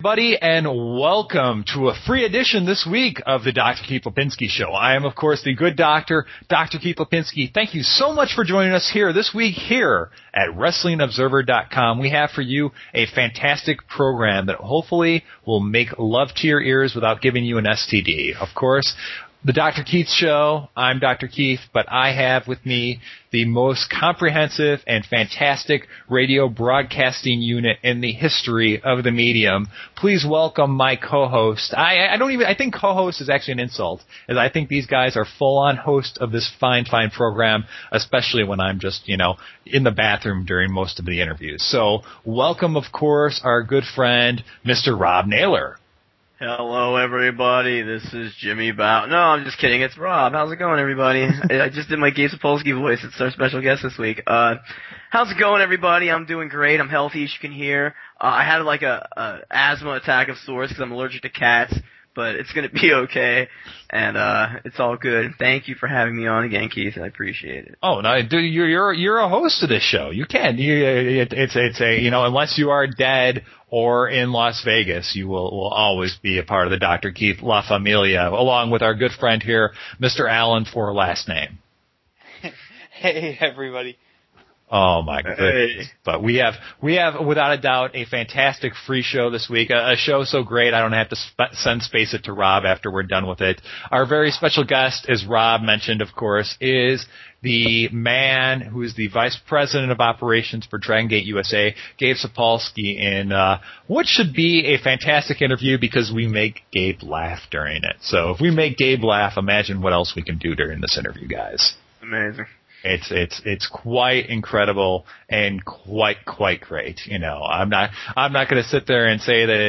Buddy, and welcome to a free edition this week of the Dr. Keith Lipinski Show. I am, of course, the good doctor, Dr. Keith Lipinski. Thank you so much for joining us here this week here at WrestlingObserver.com. We have for you a fantastic program that hopefully will make love to your ears without giving you an STD. Of course, the Dr. Keith Show, I'm Dr. Keith, but I have with me the most comprehensive and fantastic radio broadcasting unit in the history of the medium. Please welcome my co-host. I think co-host is actually an insult, as I think these guys are full-on host of this fine program, especially when I'm just, in the bathroom during most of the interviews. So welcome, of course, our good friend, Mr. Rob Naylor. Hello, everybody. This is Jimmy Bow. No, I'm just kidding. It's Rob. How's it going, everybody? I just did my Gabe Sapolsky voice. It's our special guest this week. How's it going, everybody? I'm doing great. I'm healthy, as you can hear. I had like a asthma attack of sorts because I'm allergic to cats, but it's gonna be okay, and it's all good. Thank you for having me on again, Keith. I appreciate it. Oh no, you're a host of this show. You can. It's unless you are dead or in Las Vegas, you will always be a part of the Dr. Keith La Familia, along with our good friend here, Mr. Allen, for last name. Hey, everybody. Oh my goodness! But we have without a doubt a fantastic free show this week. A show so great I don't have to send space it to Rob after we're done with it. Our very special guest, as Rob mentioned, of course, is the man who is the vice president of operations for Dragon Gate USA, Gabe Sapolsky, in what should be a fantastic interview because we make Gabe laugh during it. So if we make Gabe laugh, imagine what else we can do during this interview, guys. Amazing. It's quite incredible and quite great. I'm not going to sit there and say that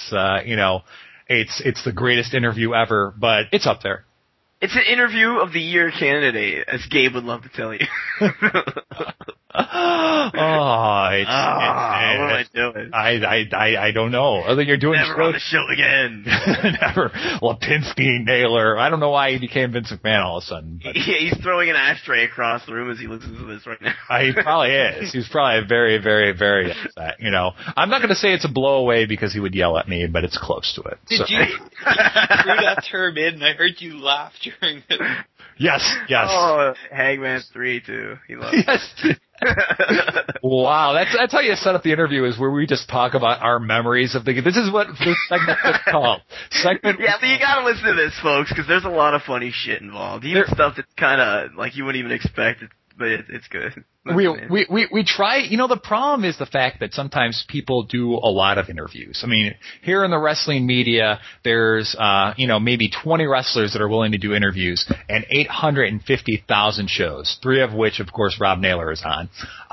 it's the greatest interview ever, but it's up there. It's an interview of the year candidate, as Gabe would love to tell you. What am I doing? I don't know. I think you're doing never on the show again. Never. Lipinski, Naylor. I don't know why he became Vince McMahon all of a sudden. But. Yeah, he's throwing an ashtray across the room as he listens to this right now. He probably is. He's probably very, very, very upset. I'm not going to say it's a blow away because he would yell at me, but it's close to it. Did you threw that term in, and I heard you laugh during it. Yes. Oh, Hangman 3 too. He loves it. Wow, that's how you set up the interview, is where we just talk about our memories of the. This is what this segment is called. So you gotta listen to this, folks, because there's a lot of funny shit involved. Even stuff that's kind of like you wouldn't even expect it, but it's good. We try. The problem is the fact that sometimes people do a lot of interviews. I mean, here in the wrestling media, there's maybe 20 wrestlers that are willing to do interviews, and 850,000 shows. 3 of which, of course, Rob Naylor is on.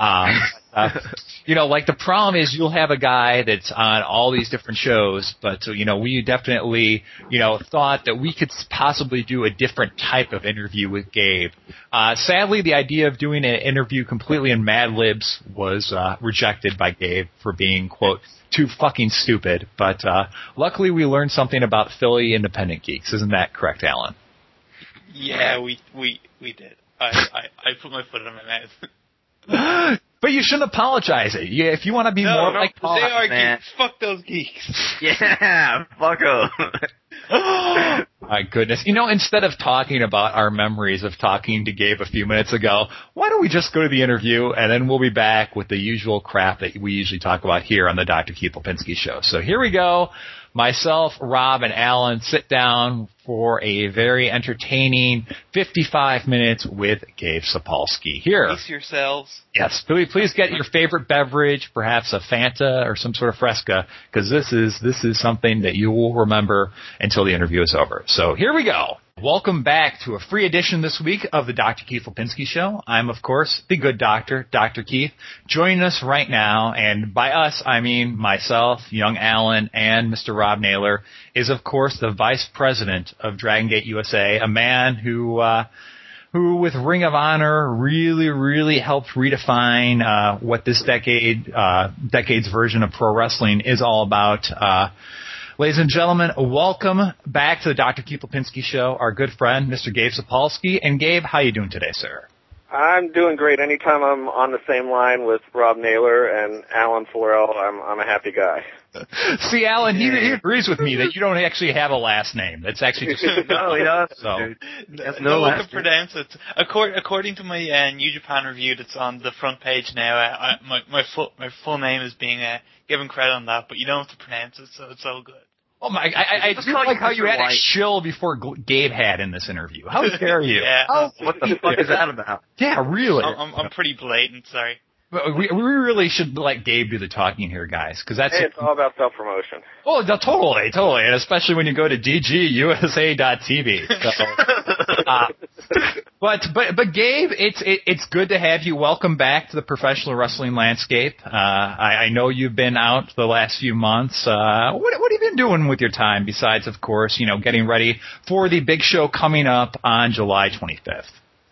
The problem is you'll have a guy that's on all these different shows, but, we definitely, thought that we could possibly do a different type of interview with Gabe. Sadly, the idea of doing an interview completely in Mad Libs was rejected by Gabe for being, quote, too fucking stupid. But luckily we learned something about Philly independent geeks. Isn't that correct, Alan? Yeah, we did. I put my foot in my mouth. But you shouldn't apologize. If you want to be more like Paul, they are geeks. Fuck those geeks. Yeah, fuck them. My goodness. Instead of talking about our memories of talking to Gabe a few minutes ago, why don't we just go to the interview, and then we'll be back with the usual crap that we usually talk about here on the Dr. Keith Lipinski Show. So here we go. Myself, Rob, and Alan sit down for a very entertaining 55 minutes with Gabe Sapolsky. Here. Brace yourselves. Yes. Please get your favorite beverage, perhaps a Fanta or some sort of Fresca, because this is something that you will remember until the interview is over. So here we go. Welcome back to a free edition this week of the Dr. Keith Lipinski Show. I'm, of course, the good doctor, Dr. Keith. Joining us right now, and by us, I mean myself, young Alan, and Mr. Rob Naylor, is, of course, the vice president of Dragon Gate USA, a man who with Ring of Honor really helped redefine what this decade's version of pro wrestling is all about. Ladies and gentlemen, welcome back to the Dr. Keith Lipinski Show, our good friend, Mr. Gabe Sapolsky. And Gabe, how you doing today, sir? I'm doing great. Anytime I'm on the same line with Rob Naylor and Alan Florell, I'm a happy guy. See, Alan, he agrees with me that you don't actually have a last name. That's actually just no, he doesn't. So no one can pronounce it. According to my New Japan review that's on the front page now, my full name is being given credit on that, but you don't have to pronounce it, so it's all good. Oh my! I do like how you had a shill before Gabe had in this interview. How dare you? Yeah. What the fuck is that about? Yeah, really. I'm pretty blatant. Sorry. We really should let Gabe do the talking here, guys, because that's. Hey, it's all about self-promotion. Oh, totally, and especially when you go to DGUSA.tv. So, but Gabe, it's good to have you. Welcome back to the professional wrestling landscape. I know you've been out the last few months. What have you been doing with your time besides, of course, getting ready for the big show coming up on July 25th?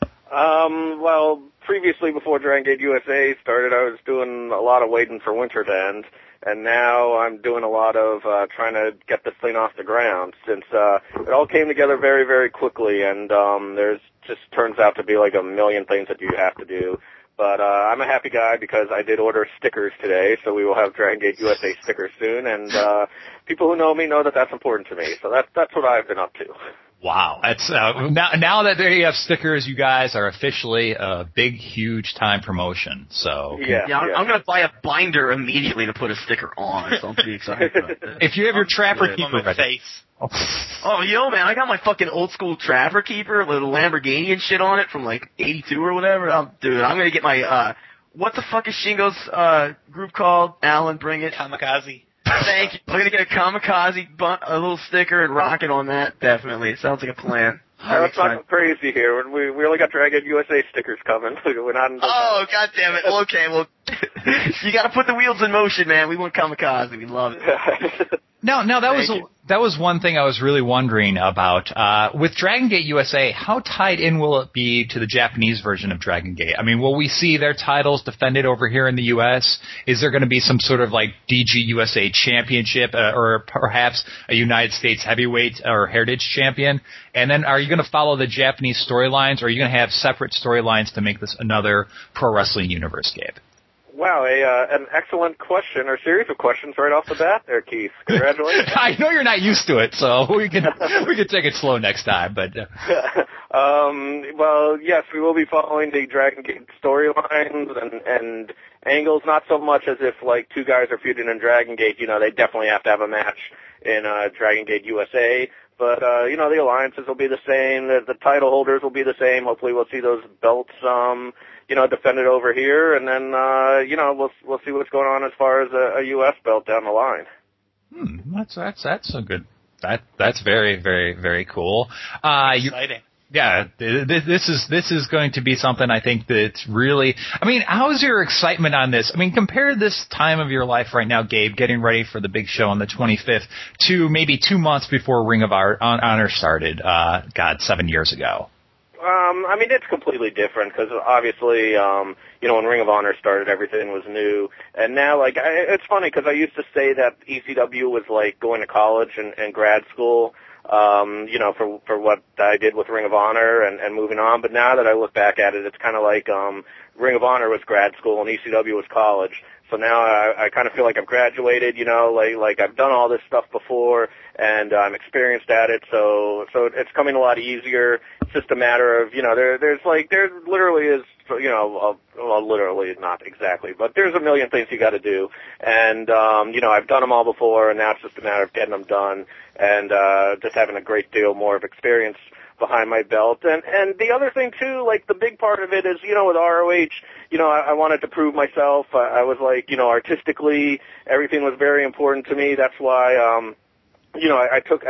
Well, previously, before Dragon Gate USA started, I was doing a lot of waiting for winter to end, and now I'm doing a lot of trying to get this thing off the ground, since it all came together very, very quickly, and there's just turns out to be like a million things that you have to do. But I'm a happy guy because I did order stickers today, so we will have Dragon Gate USA stickers soon, and people who know me know that that's important to me, so that's what I've been up to. Wow, that's now that they have stickers, you guys are officially a big, huge time promotion. So I'm gonna buy a binder immediately to put a sticker on. So I'm pretty excited about that. If you have your Trapper Keeper on my face. Oh, yo, man, I got my fucking old school Trapper Keeper with a Lamborghini and shit on it from like '82 or whatever. I'm gonna get my what the fuck is Shingo's group called? Alan, bring it. Kamikaze. Thank you. I'm going to get a Kamikaze, a little sticker, and rock it on that, definitely. It sounds like a plan. Let's not go crazy here. We only got Dragon USA stickers coming. We're not in the Oh, God damn it. Okay, well, you got to put the wheels in motion, man. We want Kamikaze. We love it. No, that was one thing I was really wondering about. With Dragon Gate USA, how tied in will it be to the Japanese version of Dragon Gate? I mean, will we see their titles defended over here in the U.S.? Is there going to be some sort of like DG USA championship or perhaps a United States heavyweight or heritage champion? And then are you going to follow the Japanese storylines, or are you going to have separate storylines to make this another pro wrestling universe, Gabe? Wow, an excellent question, or series of questions right off the bat there, Keith. Congratulations. I know you're not used to it, so we can take it slow next time. But well, yes, we will be following the Dragon Gate storylines and angles, not so much as if like two guys are feuding in Dragon Gate. They definitely have to have a match in Dragon Gate USA. But the alliances will be the same. The title holders will be the same. Hopefully, we'll see those belts defended over here, and then we'll see what's going on as far as a U.S. belt down the line. That's a good. That's very, very, very cool. Exciting. Yeah, this is going to be something I think that's really. I mean, how's your excitement on this? I mean, compare this time of your life right now, Gabe, getting ready for the big show on the 25th, to maybe 2 months before Ring of Honor started. 7 years ago. I mean, it's completely different because obviously, when Ring of Honor started, everything was new. And now, it's funny because I used to say that ECW was like going to college and grad school, for what I did with Ring of Honor and moving on. But now that I look back at it, it's kind of like Ring of Honor was grad school and ECW was college. So now I kind of feel like I've graduated, like I've done all this stuff before, and I'm experienced at it, so it's coming a lot easier. It's just a matter of, there literally is, well, literally not exactly, but there's a million things you got to do, and, I've done them all before, and now it's just a matter of getting them done, and just having a great deal more of experience behind my belt. And the other thing too, like the big part of it is, with ROH, I wanted to prove myself. I was like, artistically, everything was very important to me. That's why, I took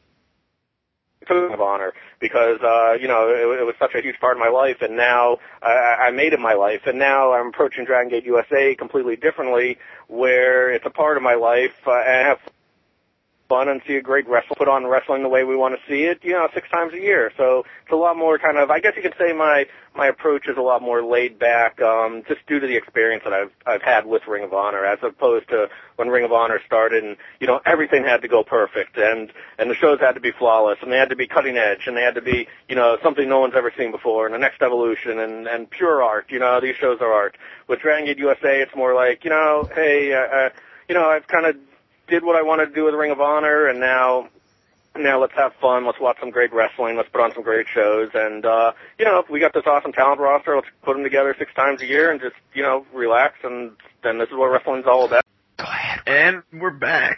Ring of Honor because, it was such a huge part of my life, and now I made it my life, and now I'm approaching Dragon Gate USA completely differently, where it's a part of my life, and I have fun and see a great wrestler put on wrestling the way we want to see it, 6 times a year. So it's a lot more kind of, I guess you could say my approach is a lot more laid back, just due to the experience that I've had with Ring of Honor, as opposed to when Ring of Honor started and, everything had to go perfect and the shows had to be flawless and they had to be cutting edge and they had to be, something no one's ever seen before and the next evolution and pure art, these shows are art. With Dragon Gate USA, it's more like, hey, I've kind of did what I wanted to do with Ring of Honor, and now let's have fun. Let's watch some great wrestling. Let's put on some great shows. And, if we got this awesome talent roster, let's put them together 6 times a year and just, relax. And then this is what wrestling's all about. Go ahead. And we're back.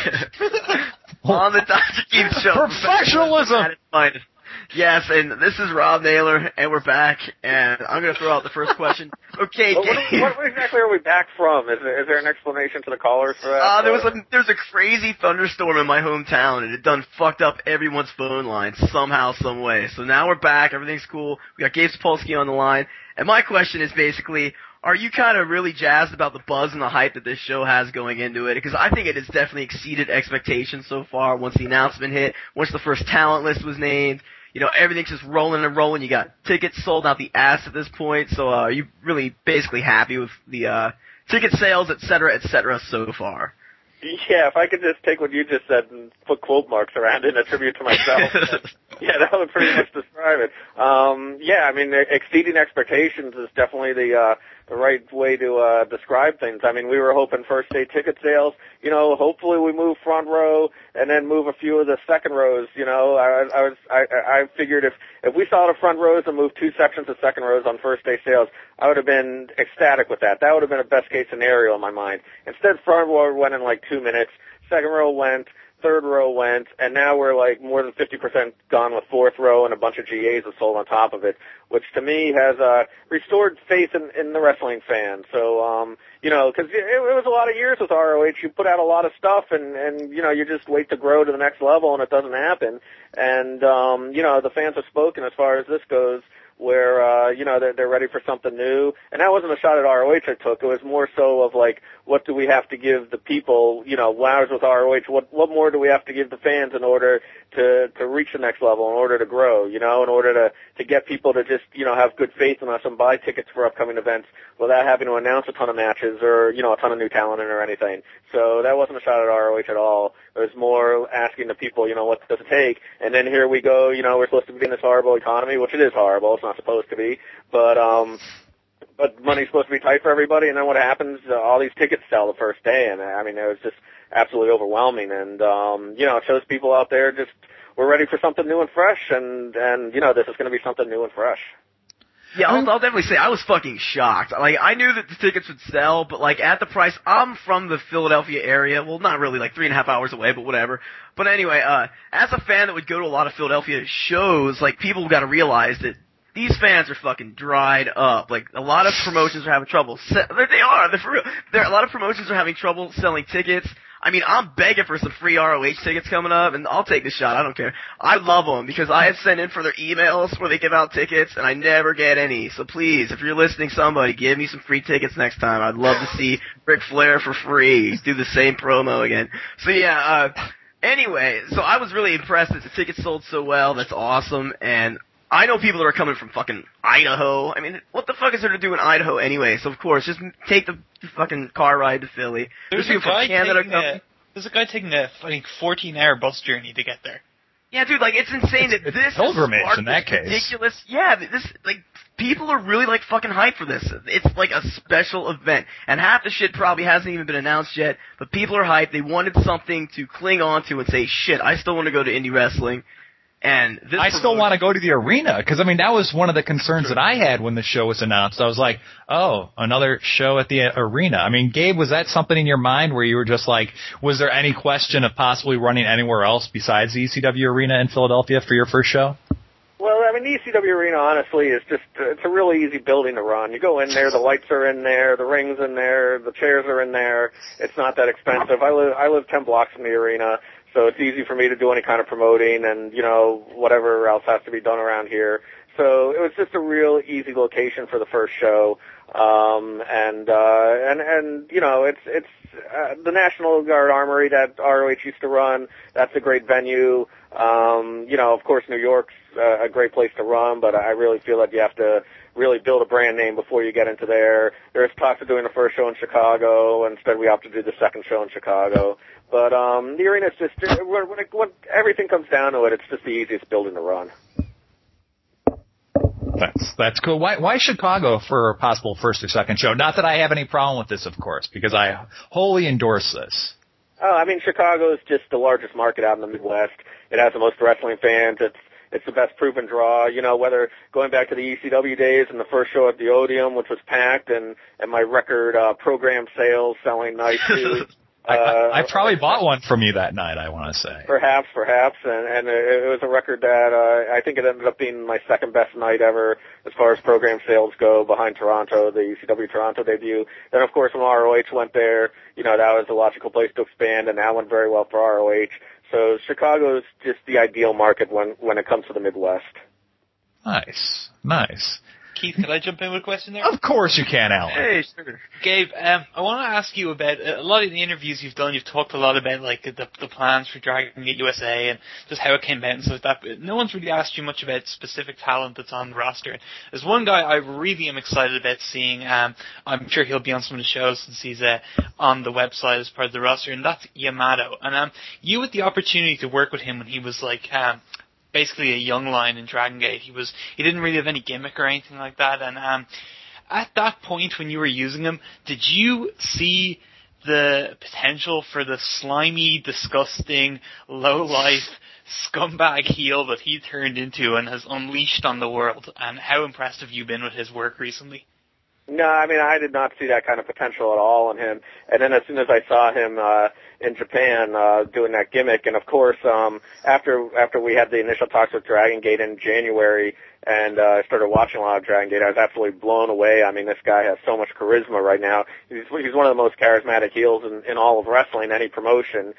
On the Dr. Keith Show. Professionalism! Yes, and this is Rob Naylor, and we're back, and I'm going to throw out the first question. Okay, what exactly are we back from? Is there an explanation to the callers for that? There was a crazy thunderstorm in my hometown, and it done fucked up everyone's phone line somehow, some way. So now we're back, everything's cool, we got Gabe Sapolsky on the line, and my question is basically, are you kind of really jazzed about the buzz and the hype that this show has going into it? Because I think it has definitely exceeded expectations so far once the announcement hit, once the first talent list was named. Everything's just rolling and rolling. You got tickets sold out the ass at this point. So are you really basically happy with the ticket sales, et cetera, so far? Yeah, if I could just take what you just said and put quote marks around it in a tribute to myself, yeah, that would pretty much describe it. Exceeding expectations is definitely the right way to describe things. I mean, we were hoping first day ticket sales, hopefully we move front row and then move a few of the second rows, I figured if we saw the front rows and moved 2 sections of second rows on first day sales, I would have been ecstatic with that. That would have been a best case scenario in my mind. Instead, front row went in like 2 minutes, second row went, third row went, and now we're like more than 50% gone with fourth row and a bunch of GAs have sold on top of it, which to me has restored faith in the wrestling fan. So, because it was a lot of years with ROH. You put out a lot of stuff and you just wait to grow to the next level and it doesn't happen. And, the fans have spoken as far as this goes, where, they're ready for something new. And that wasn't a shot at ROH I took. It was more so of like, what do we have to give the people, when I was with ROH, what more do we have to give the fans in order to reach the next level, in order to grow, in order to get people to just, have good faith in us and buy tickets for upcoming events without having to announce a ton of matches or, a ton of new talent in or anything. So that wasn't a shot at ROH at all. It was more asking the people, what does it take? And then here we go, we're supposed to be in this horrible economy, which it is horrible. It's not supposed to be. But money's supposed to be tight for everybody, and then what happens? All these tickets sell the first day, and I mean, it was just absolutely overwhelming. And it shows people out there just we're ready for something new and fresh, and this is going to be something new and fresh. Yeah, I'll definitely say I was fucking shocked. Like, I knew that the tickets would sell, but like at the price, I'm from the Philadelphia area. Well, not really, like 3.5 hours away, but whatever. But anyway, as a fan that would go to a lot of Philadelphia shows, like people got to realize that these fans are fucking dried up. Like, a lot of promotions are having trouble. They're for real. A lot of promotions are having trouble selling tickets. I mean, I'm begging for some free ROH tickets coming up, and I'll take the shot. I don't care. I love them because I have sent in for their emails where they give out tickets, and I never get any. So please, if you're listening, somebody, give me some free tickets next time. I'd love to see Ric Flair for free. Do the same promo again. So yeah, anyway, so I was really impressed that the tickets sold so well. That's awesome, and I know people that are coming from fucking Idaho. I mean, what the fuck is there to do in Idaho anyway? So, of course, just take the fucking car ride to Philly. There's a guy taking a, I think, 14-hour bus journey to get there. Yeah, dude, like, it's insane that this pilgrimage is in that case. Ridiculous. Yeah, people are really, like, fucking hyped for this. It's, like, a special event. And half the shit probably hasn't even been announced yet, but people are hyped. They wanted something to cling on to and say, shit, I still want to go to indie wrestling. And I still want to go to the arena, because, I mean, that was one of the concerns that I had when the show was announced. I was like, oh, another show at the arena. I mean, Gabe, was that something in your mind where you were just like, was there any question of possibly running anywhere else besides the ECW arena in Philadelphia for your first show? Well, I mean, the ECW arena, honestly, is just, it's a really easy building to run. You go in there, the lights are in there, the rings in there, the chairs are in there. It's not that expensive. I live 10 blocks from the arena. So it's easy for me to do any kind of promoting and, whatever else has to be done around here. So it was just a real easy location for the first show. And you know, it's the National Guard Armory that ROH used to run. That's a great venue. You know, of course, New York's a great place to run, but I really feel that you have to really build a brand name before you get into there. There's talks of doing the first show in Chicago. Instead, we opted to do the second show in Chicago. But the arena's just, when everything comes down to it, it's just the easiest building to run. That's cool. Why Chicago for a possible first or second show? Not that I have any problem with this, of course, because I wholly endorse this. Oh, I mean, Chicago is just the largest market out in the Midwest. It has the most wrestling fans. It's the best proven draw. You know, whether going back to the ECW days and the first show at the Odeum, which was packed, and my record program sales selling nice too. I probably bought one from you that night, I want to say. Perhaps, and it was a record that I think it ended up being my second best night ever as far as program sales go, behind Toronto, the ECW Toronto debut. Then, of course, when ROH went there, you know, that was a logical place to expand, and that went very well for ROH. So Chicago is just the ideal market when it comes to the Midwest. Nice. Keith, could I jump in with a question there? Of course you can, Alan. Hey, sure. Gabe, I want to ask you about a lot of the interviews you've done. You've talked a lot about like the plans for Dragon Gate USA and just how it came about and stuff like that. But no one's really asked you much about specific talent that's on the roster. There's one guy I really am excited about seeing. I'm sure he'll be on some of the shows since he's on the website as part of the roster, and that's Yamato. And you had the opportunity to work with him when he was like basically a young lion in Dragon Gate. He didn't really have any gimmick or anything like that. And at that point when you were using him, did you see the potential for the slimy, disgusting, low-life scumbag heel that he turned into and has unleashed on the world? And how impressed have you been with his work recently? No, I mean, I did not see that kind of potential at all in him. And then as soon as I saw him in Japan doing that gimmick, and of course, after we had the initial talks with Dragon Gate in January, and I started watching a lot of Dragon Gate, I was absolutely blown away. I mean, this guy has so much charisma right now. He's one of the most charismatic heels in all of wrestling, any promotion.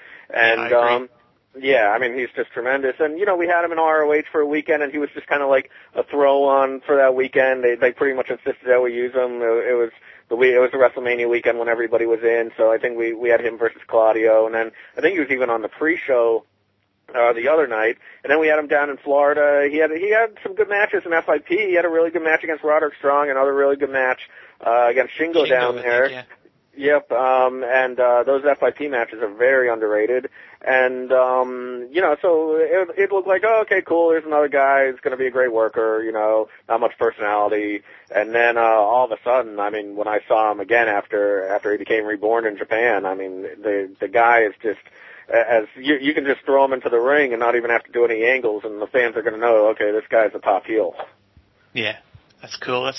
And yeah, I mean, he's just tremendous. And, you know, we had him in ROH for a weekend, and he was just kind of like a throw-on for that weekend. They pretty much insisted that we use him. It was the WrestleMania weekend when everybody was in, so I think we had him versus Claudio. And then I think he was even on the pre-show the other night. And then we had him down in Florida. He had some good matches in FIP. He had a really good match against Roderick Strong, another really good match against Shingo down there. I think, yeah. Yep, and those FIP matches are very underrated. And, you know, so it looked like, oh, okay, cool, here's another guy who's going to be a great worker, you know, not much personality. And then all of a sudden, I mean, when I saw him again after he became reborn in Japan, I mean, the guy is just, as you can just throw him into the ring and not even have to do any angles, and the fans are going to know, okay, this guy's a top heel. Yeah, that's cool.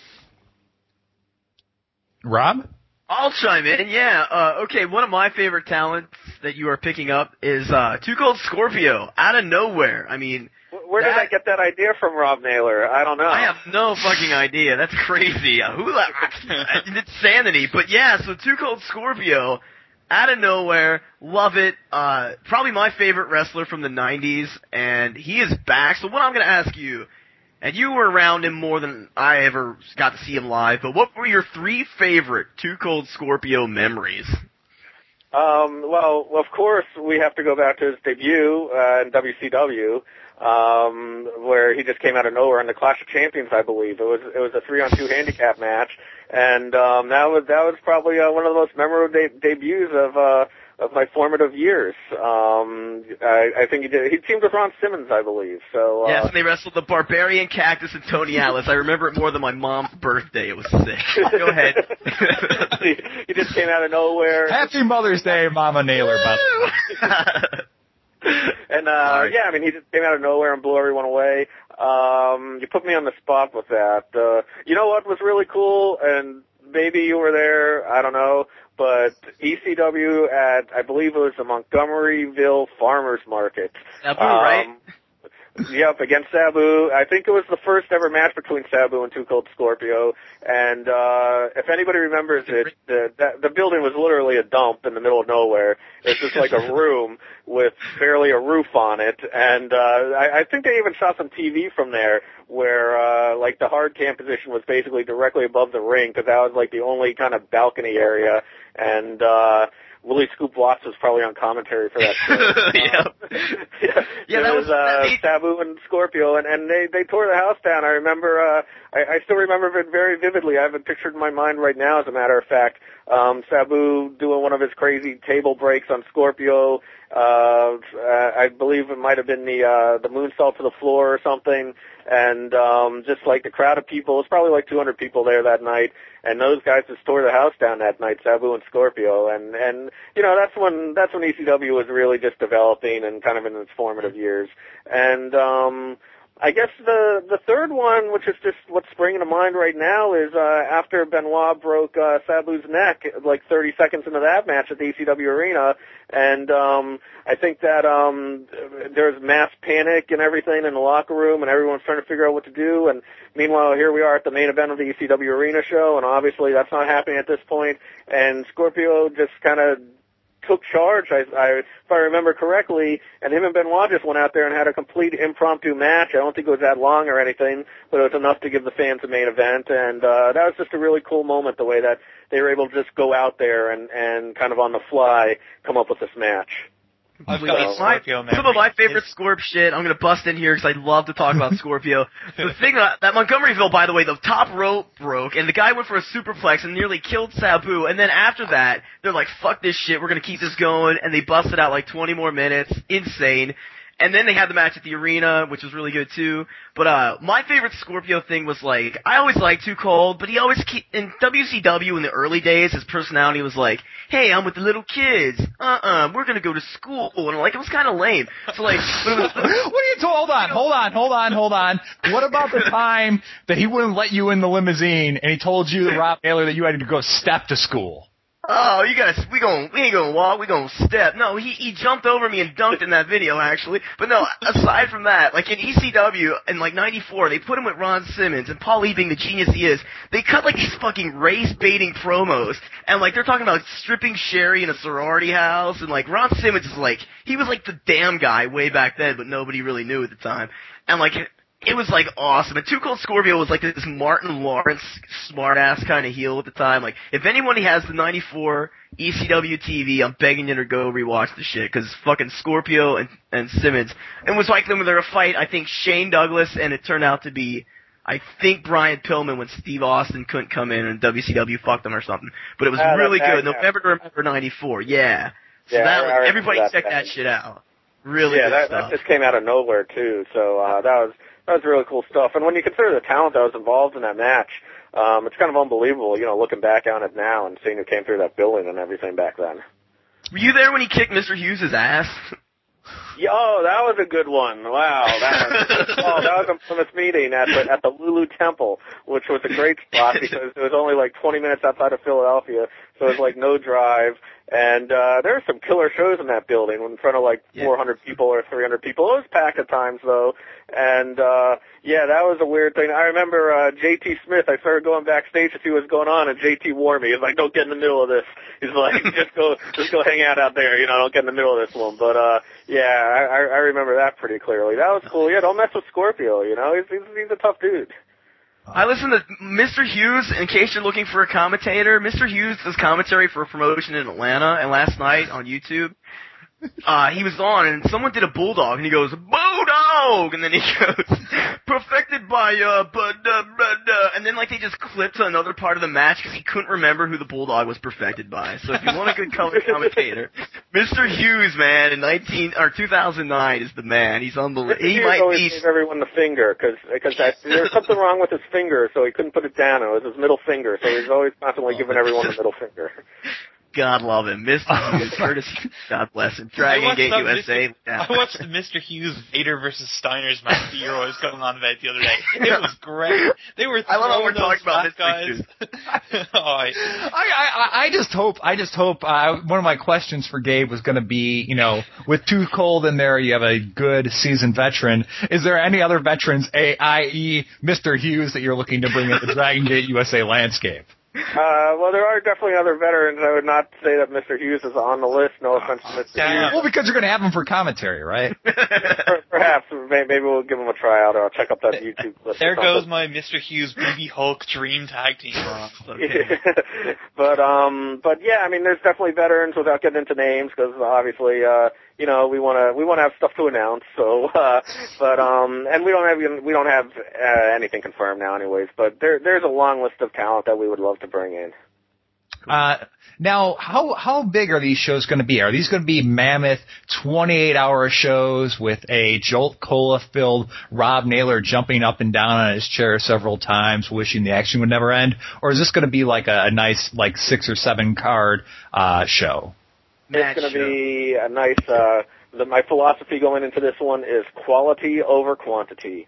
Rob? I'll chime in, yeah. Okay, one of my favorite talents that you are picking up is Too Cold Scorpio, out of nowhere. I mean, where did I get that idea from, Rob Naylor? I don't know. I have no fucking idea. That's crazy. It's insanity. But yeah, so Too Cold Scorpio, out of nowhere, love it. Probably my favorite wrestler from the 90s, and he is back. So what I'm going to ask you, and you were around him more than I ever got to see him live, but what were your 3 favorite Too Cold Scorpio memories? Well, of course, we have to go back to his debut in WCW, where he just came out of nowhere in the Clash of Champions, I believe. It was a 3-on-2 handicap match, and that was probably one of the most memorable debuts of my formative years. I think he teamed with Ron Simmons, I believe. So yes, and they wrestled the Barbarian Cactus and Tony Atlas. I remember it more than my mom's birthday. It was sick. Go ahead. He just came out of nowhere. Happy Mother's Day, Mama Naylor, by the way. And yeah, I mean, he just came out of nowhere and blew everyone away. You put me on the spot with that. You know what was really cool, and maybe you were there, I don't know, but ECW at, I believe it was the Montgomeryville Farmers Market. Right? Yep, against Sabu. I think it was the first ever match between Sabu and Too Cold Scorpio. And if anybody remembers it, the building was literally a dump in the middle of nowhere. It's just like a room with barely a roof on it. And I think they even shot some TV from there where like the hard cam position was basically directly above the ring because that was like the only kind of balcony area. And Willie Scoop Watts was probably on commentary for that show. That was Sabu and Scorpio, and they tore the house down. I remember, I still remember it very vividly. I have it pictured in my mind right now, as a matter of fact. Sabu doing one of his crazy table breaks on Scorpio. I believe it might have been the moonsault to the floor or something. And just like the crowd of people, it was probably like 200 people there that night. And those guys just tore the house down that night, Sabu and Scorpio. And you know, that's when ECW was really just developing and kind of in its formative years. And I guess the third one, which is just what's springing to mind right now, is after Benoit broke Sabu's neck, like 30 seconds into that match at the ECW arena, and I think that there was mass panic and everything in the locker room, and everyone's trying to figure out what to do. And meanwhile, here we are at the main event of the ECW arena show, and obviously that's not happening at this point. And Scorpio just kind of took charge, if I remember correctly, and him and Benoit just went out there and had a complete impromptu match. I don't think it was that long or anything, but it was enough to give the fans a main event, and that was just a really cool moment, the way that they were able to just go out there and kind of on the fly come up with this match. I've got Scorpio, man. Some of my favorite Scorp shit. I'm gonna bust in here because I love to talk about Scorpio. The thing that Montgomeryville, by the way, the top rope broke, and the guy went for a superplex and nearly killed Sabu. And then after that, they're like, "Fuck this shit, we're gonna keep this going," and they busted out like 20 more minutes. Insane. And then they had the match at the arena, which was really good too. But my favorite Scorpio thing was like, I always liked Too Cold, but he always in WCW in the early days, his personality was like, "Hey, I'm with the little kids. We're gonna go to school," and like it was kind of lame. So like, what are you hold on. What about the time that he wouldn't let you in the limousine and he told you, Rob Taylor, that you had to go step to school? Oh, we ain't gonna walk, we gonna step. No, he jumped over me and dunked in that video, actually. But no, aside from that, like in ECW, in like 94, they put him with Ron Simmons, and Paul Lee being the genius he is, they cut like these fucking race-baiting promos, and like they're talking about stripping Sherry in a sorority house, and like Ron Simmons is like, he was like the damn guy way back then, but nobody really knew at the time. And like, it was like awesome. And Too Cold Scorpio was like this Martin Lawrence smartass kind of heel at the time. Like, if anybody has the 94 ECW TV, I'm begging you to go rewatch the shit, because fucking Scorpio and Simmons. And it was like them when they were a fight, I think Shane Douglas, and it turned out to be, I think, Brian Pillman when Steve Austin couldn't come in and WCW fucked him or something. But it was really good. November to remember 94. Yeah. So yeah, everybody check that shit out. Really good stuff. That just came out of nowhere too. So that was really cool stuff. And when you consider the talent that was involved in that match, it's kind of unbelievable, you know, looking back on it now and seeing who came through that building and everything back then. Were you there when he kicked Mr. Hughes' ass? Yeah, that was a good one. Wow, that was a famous meeting at the Lulu Temple, which was a great spot because it was only like 20 minutes outside of Philadelphia, so it was like no drive. And there were some killer shows in that building in front of like 400 people or 300 people. It was packed at times though. And that was a weird thing. I remember JT Smith, I started going backstage to see what's going on, and JT warned me. He's like, "Don't get in the middle of this." He's like, just go hang out there, you know, don't get in the middle of this one. But I remember that pretty clearly. That was cool. Yeah, don't mess with Scorpio, you know. He's a tough dude. I listened to Mr. Hughes, in case you're looking for a commentator. Mr. Hughes does commentary for a promotion in Atlanta, and last night on YouTube, he was on, and someone did a bulldog, and he goes, "Bulldog!" And then he goes, "Perfected by, and then, like, they just clipped to another part of the match, because he couldn't remember who the bulldog was perfected by. So if you want a good color commentator, Mr. Hughes, man, in 2009 is the man. He's unbelievable. He might be... gave everyone the finger, because there was something wrong with his finger, so he couldn't put it down. It was his middle finger, so he was always constantly giving everyone the middle finger. God love him. Mr. Hughes, Curtis, God bless him. Dragon Gate USA. I watched the Mr. Hughes Vader versus Steiner's match that you're always going on about the other day. It was great. They were I love how we're throwing talking about those fat Mr. guys. I just hope one of my questions for Gabe was going to be, with Too Cold in there, you have a good seasoned veteran. Is there any other veterans, i.e. Mr. Hughes, that you're looking to bring into the Dragon Gate USA landscape? Well, there are definitely other veterans. I would not say that Mr. Hughes is on the list. No offense to Mr. Hughes. Well, because you're going to have him for commentary, right? Perhaps. Maybe we'll give him a tryout, or I'll check up that YouTube list. There goes my Mr. Hughes BB Hulk dream tag team. But yeah, I mean, there's definitely veterans without getting into names, because obviously, we want to have stuff to announce. So, and we don't have anything confirmed now, anyways. But there's a long list of talent that we would love to bring in. Now, how big are these shows going to be? Are these going to be mammoth 28-hour shows with a Jolt Cola-filled Rob Naylor jumping up and down on his chair several times, wishing the action would never end? Or is this going to be like a nice 6 or 7 card show? It's going to be a nice. My philosophy going into this one is quality over quantity.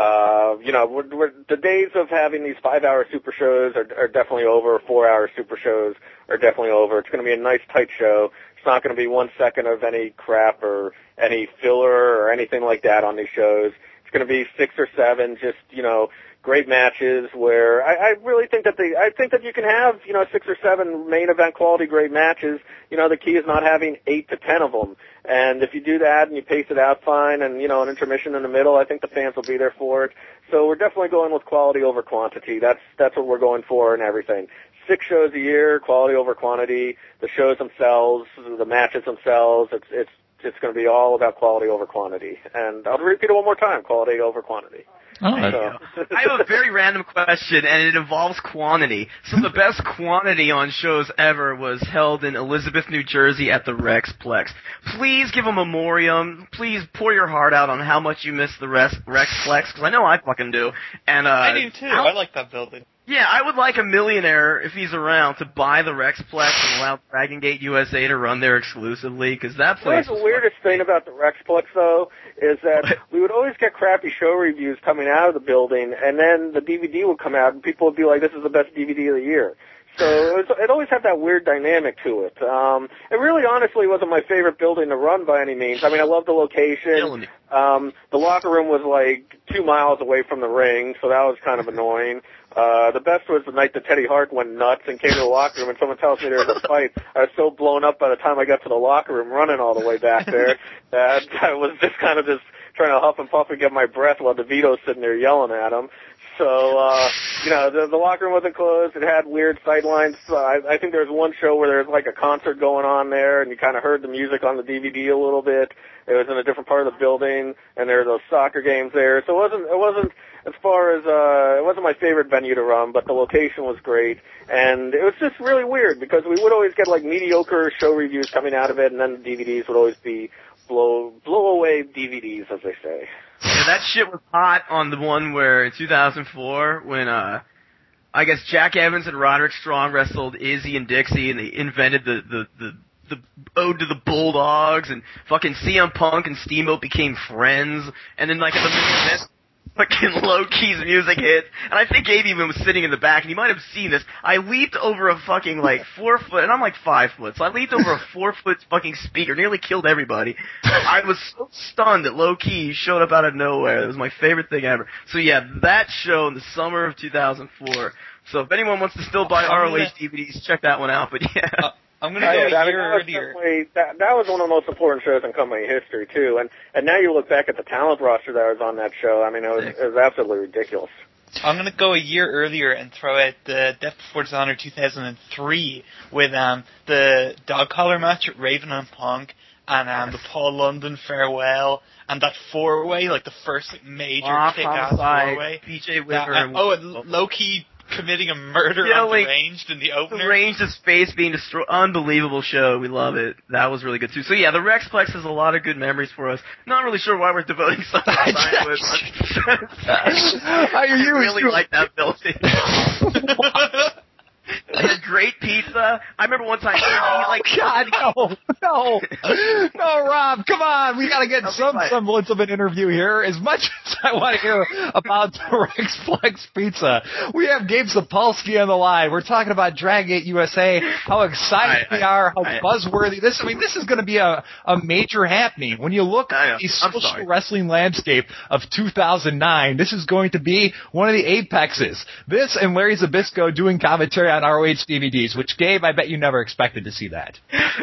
The days of having these 5-hour super shows are definitely over. 4-hour super shows are definitely over. It's going to be a nice tight show. It's not going to be 1 second of any crap or any filler or anything like that on these shows. It's going to be 6 or 7 just, great matches where I really think that I think that you can have, 6 or 7 main event quality great matches. The key is not having 8 to 10 of them. And if you do that and you pace it out fine and, an intermission in the middle, I think the fans will be there for it. So we're definitely going with quality over quantity. That's what we're going for and everything. 6 shows a year, quality over quantity. The shows themselves, the matches themselves, it's going to be all about quality over quantity. And I'll repeat it one more time, quality over quantity. Oh, I have a very random question, and it involves quantity. So the best quantity on shows ever was held in Elizabeth, New Jersey at the Rexplex. Please give a memoriam. Please pour your heart out on how much you miss the Rexplex, because I know I fucking do. And I do too. I like that building. Yeah, I would like a millionaire, if he's around, to buy the Rexplex and allow Dragon Gate USA to run there exclusively, because that place... The weirdest thing about the Rexplex, though, is that we would always get crappy show reviews coming out of the building, and then the DVD would come out, and people would be like, this is the best DVD of the year. So it always had that weird dynamic to it. It really honestly wasn't my favorite building to run by any means. I mean, I love the location. The locker room was 2 miles away from the ring, so that was kind of annoying. The best was the night that Teddy Hart went nuts and came to the locker room and someone tells me there was a fight. I was so blown up by the time I got to the locker room running all the way back there that I was just trying to huff and puff and get my breath while DeVito's sitting there yelling at him. So, the locker room wasn't closed. It had weird sightlines. I think there was one show where there was a concert going on there, and you kind of heard the music on the DVD a little bit. It was in a different part of the building, and there were those soccer games there. So it wasn't as far as, it wasn't my favorite venue to run, but the location was great. And it was just really weird because we would always get mediocre show reviews coming out of it, and then the DVDs would always be blow away DVDs, as they say. Yeah, that shit was hot on the one where in 2004 when I guess Jack Evans and Roderick Strong wrestled Izzy and Dixie, and they invented the Ode to the Bulldogs, and fucking CM Punk and Steamboat became friends, and then at the main event, fucking Low-Key's music hits, and I think Gabe even was sitting in the back, and you might have seen this. I leaped over a fucking 4 foot, and I'm 5 foot, so I leaped over a 4 foot fucking speaker, nearly killed everybody. I was so stunned that Low-Key showed up out of nowhere. It was my favorite thing ever. So yeah, that show in the summer of 2004. So if anyone wants to still buy ROH DVDs, check that one out. But yeah. I'm going to go a year earlier. That was one of the most important shows in company history, too. And now you look back at the talent roster that was on that show, I mean, it was absolutely ridiculous. I'm going to go a year earlier and throw out the Death Before Dishonor 2003 with the dog collar match at Raven and Punk and the Paul London farewell and that four-way, the first major kick-ass four-way. BJ Whitmer. And Low-Key committing a murder on Deranged in the opener. Deranged, his face being destroyed. Unbelievable show. We love it. That was really good, too. So, yeah, the Rexplex has a lot of good memories for us. Not really sure why we're devoting so much time to it. I really like that building. It had great pizza. I remember one time no, Rob, come on, we got to get some semblance of an interview here. As much as I want to hear about the Rex Flex Pizza, we have Gabe Sapolsky on the line. We're talking about Dragon Gate USA, how excited we are, how buzzworthy this. I mean, this is going to be a major happening. When you look at the social wrestling landscape of 2009, this is going to be one of the apexes. This and Larry Zbyszko doing commentary on ROH DVDs, which, Gabe, I bet you never expected to see that.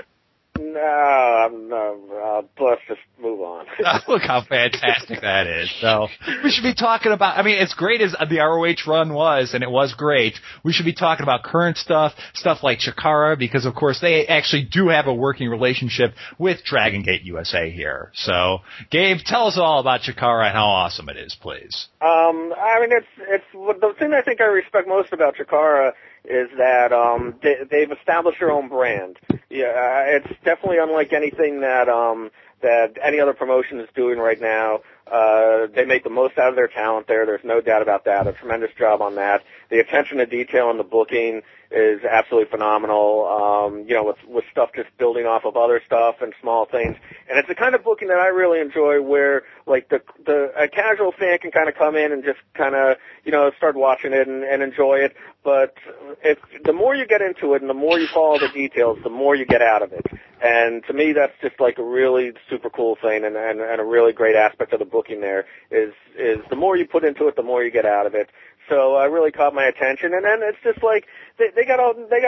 No, let's just move on. Look how fantastic that is. So we should be talking about, I mean, as great as the ROH run was, and it was great, we should be talking about current stuff like Chikara, because, of course, they actually do have a working relationship with Dragon Gate USA here. So, Gabe, tell us all about Chikara and how awesome it is, please. I mean, it's the thing I think I respect most about Chikara is that they've established their own brand. Yeah, it's definitely unlike anything that any other promotion is doing right now. They make the most out of their talent there. There's no doubt about that. A tremendous job on that. The attention to detail in the booking is absolutely phenomenal. With stuff just building off of other stuff and small things. And it's the kind of booking that I really enjoy where, like, a casual fan can kind of come in and just kind of, start watching it and enjoy it. But the more you get into it and the more you follow the details, the more you get out of it. And to me, that's just like a really super cool thing and a really great aspect of the booking there is the more you put into it, the more you get out of it. So I really caught my attention. And then it's just like they got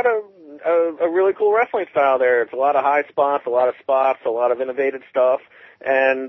a really cool wrestling style there. It's a lot of high spots, a lot of spots, a lot of innovative stuff. And,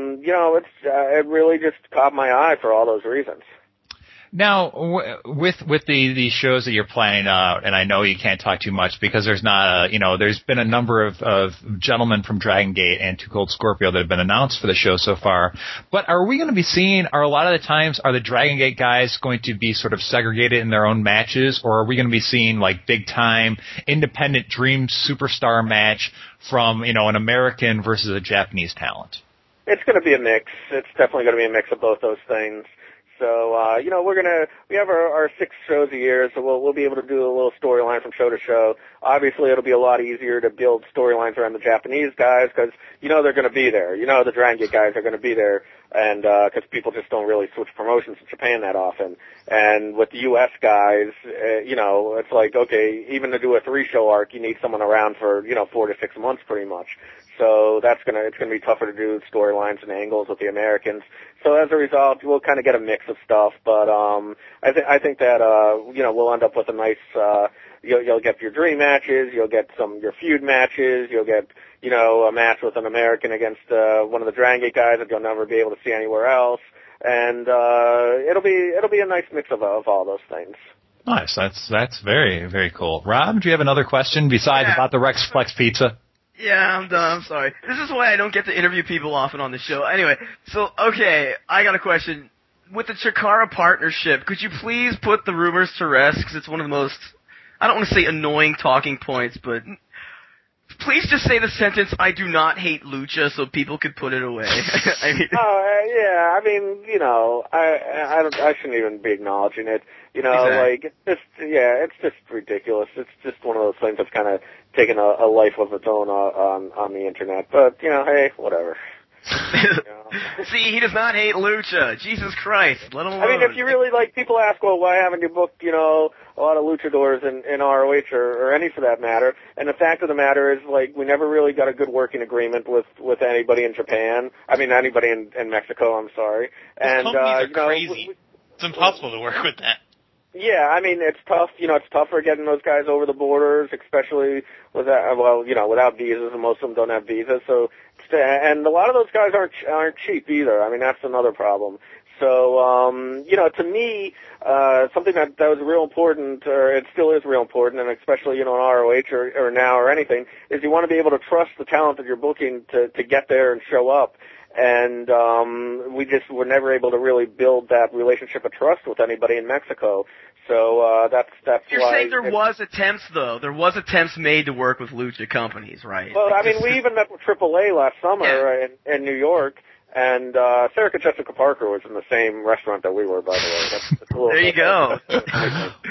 it really just caught my eye for all those reasons. Now, with the shows that you're planning out, and I know you can't talk too much because there's not there's been a number of gentlemen from Dragon Gate and Too Cold Scorpio that have been announced for the show so far. But are we going to be seeing, are a lot of the times, are the Dragon Gate guys going to be sort of segregated in their own matches, or are we going to be seeing like big time independent dream superstar match from, an American versus a Japanese talent? It's going to be a mix. It's definitely going to be a mix of both those things. So, we have our 6 shows a year, so we'll be able to do a little storyline from show to show. Obviously, it'll be a lot easier to build storylines around the Japanese guys because, they're going to be there. The Dragon Gate guys are going to be there, and, because people just don't really switch promotions in Japan that often. And with the U.S. guys, it's like, okay, even to do a 3-show arc, you need someone around for, 4 to 6 months pretty much. So it's gonna be tougher to do storylines and angles with the Americans. So as a result, we'll kind of get a mix of stuff. But I think that we'll end up with a nice. You'll get your dream matches. You'll get your feud matches. You'll get a match with an American against one of the Dragon Gate guys that you'll never be able to see anywhere else. And it'll be a nice mix of all those things. Nice. That's very, very cool. Rob, do you have another question besides about the Rex Flex Pizza? Yeah, I'm done. I'm sorry. This is why I don't get to interview people often on the show. Anyway, so, okay, I got a question. With the Chikara partnership, could you please put the rumors to rest? Because it's one of the most, I don't want to say annoying talking points, but please just say the sentence, I do not hate Lucha, so people could put it away. I shouldn't even be acknowledging it. Exactly. It's just ridiculous. It's just one of those things that's kind of taken a life of its own on the internet. But, hey, whatever. See, he does not hate Lucha. Jesus Christ, let him alone. I mean, if you really, people ask, well, why haven't you booked, a lot of luchadors in ROH or any for that matter? And the fact of the matter is, we never really got a good working agreement with anybody in Japan. I mean, anybody in Mexico, I'm sorry. Those companies are crazy. It's impossible to work with that. Yeah, I mean, it's tough. It's tougher getting those guys over the borders, especially without visas, and most of them don't have visas. So, and a lot of those guys aren't cheap either. I mean, that's another problem. So, to me, something that was real important, or it still is real important, and especially, in ROH or now or anything, is you want to be able to trust the talent that you're booking to get there and show up. And we just were never able to really build that relationship of trust with anybody in Mexico. So that's You're why. You're saying there was attempts, though. There was attempts made to work with Lucha companies, right? Well, I mean, we even met with AAA last summer in New York, and Sarah Jessica Parker was in the same restaurant that we were, by the way. That's a little there you go.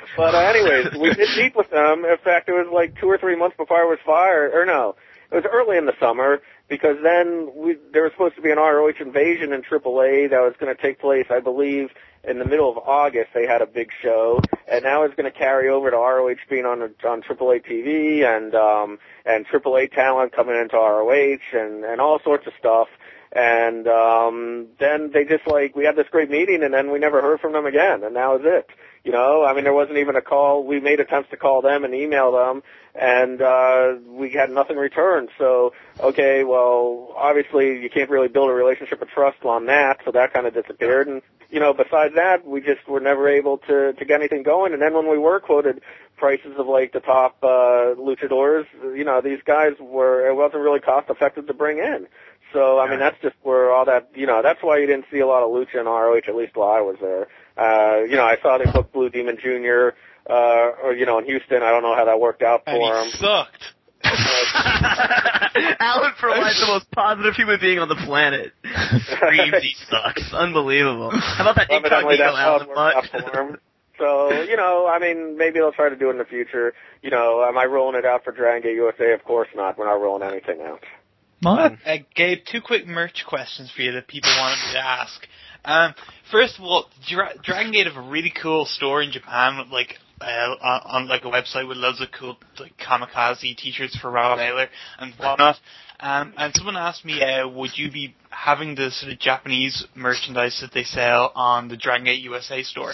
But anyways, we did meet with them. In fact, it was like 2 or 3 months before I was fired. Or no, it was early in the summer, because then there was supposed to be an ROH invasion in AAA that was going to take place, I believe, in the middle of August. They had a big show, and now it's going to carry over to ROH being on AAA TV and AAA talent coming into ROH and all sorts of stuff. And then they just we had this great meeting, and then we never heard from them again, and that was it. You know, I mean, there wasn't even a call. We made attempts to call them and email them, and we had nothing returned. So, okay, well, obviously you can't really build a relationship of trust on that, so that kind of disappeared. And, you know, besides that, we just were never able to get anything going. And then when we were quoted prices of, like, the top luchadors, you know, these guys it wasn't really cost effective to bring in. So, I mean, that's just where all that, you know, that's why you didn't see a lot of lucha in ROH, at least while I was there. You know, I saw they booked Blue Demon Jr., or, you know, in Houston. I don't know how that worked out for him. And he sucked. Alan provides the most positive human being on the planet. Screams he sucks. Unbelievable. How about that incognito Alan butt? So, you know, I mean, maybe they'll try to do it in the future. You know, am I rolling it out for Dragon Gate USA? Of course not. We're not rolling anything out. Gabe, 2 quick merch questions for you that people wanted me to ask. First of all, Dragon Gate have a really cool store in Japan with, like, on like a website with loads of cool, like, kamikaze t-shirts for Rob Naylor and whatnot. And someone asked me, would you be having the sort of Japanese merchandise that they sell on the Dragon Gate USA store?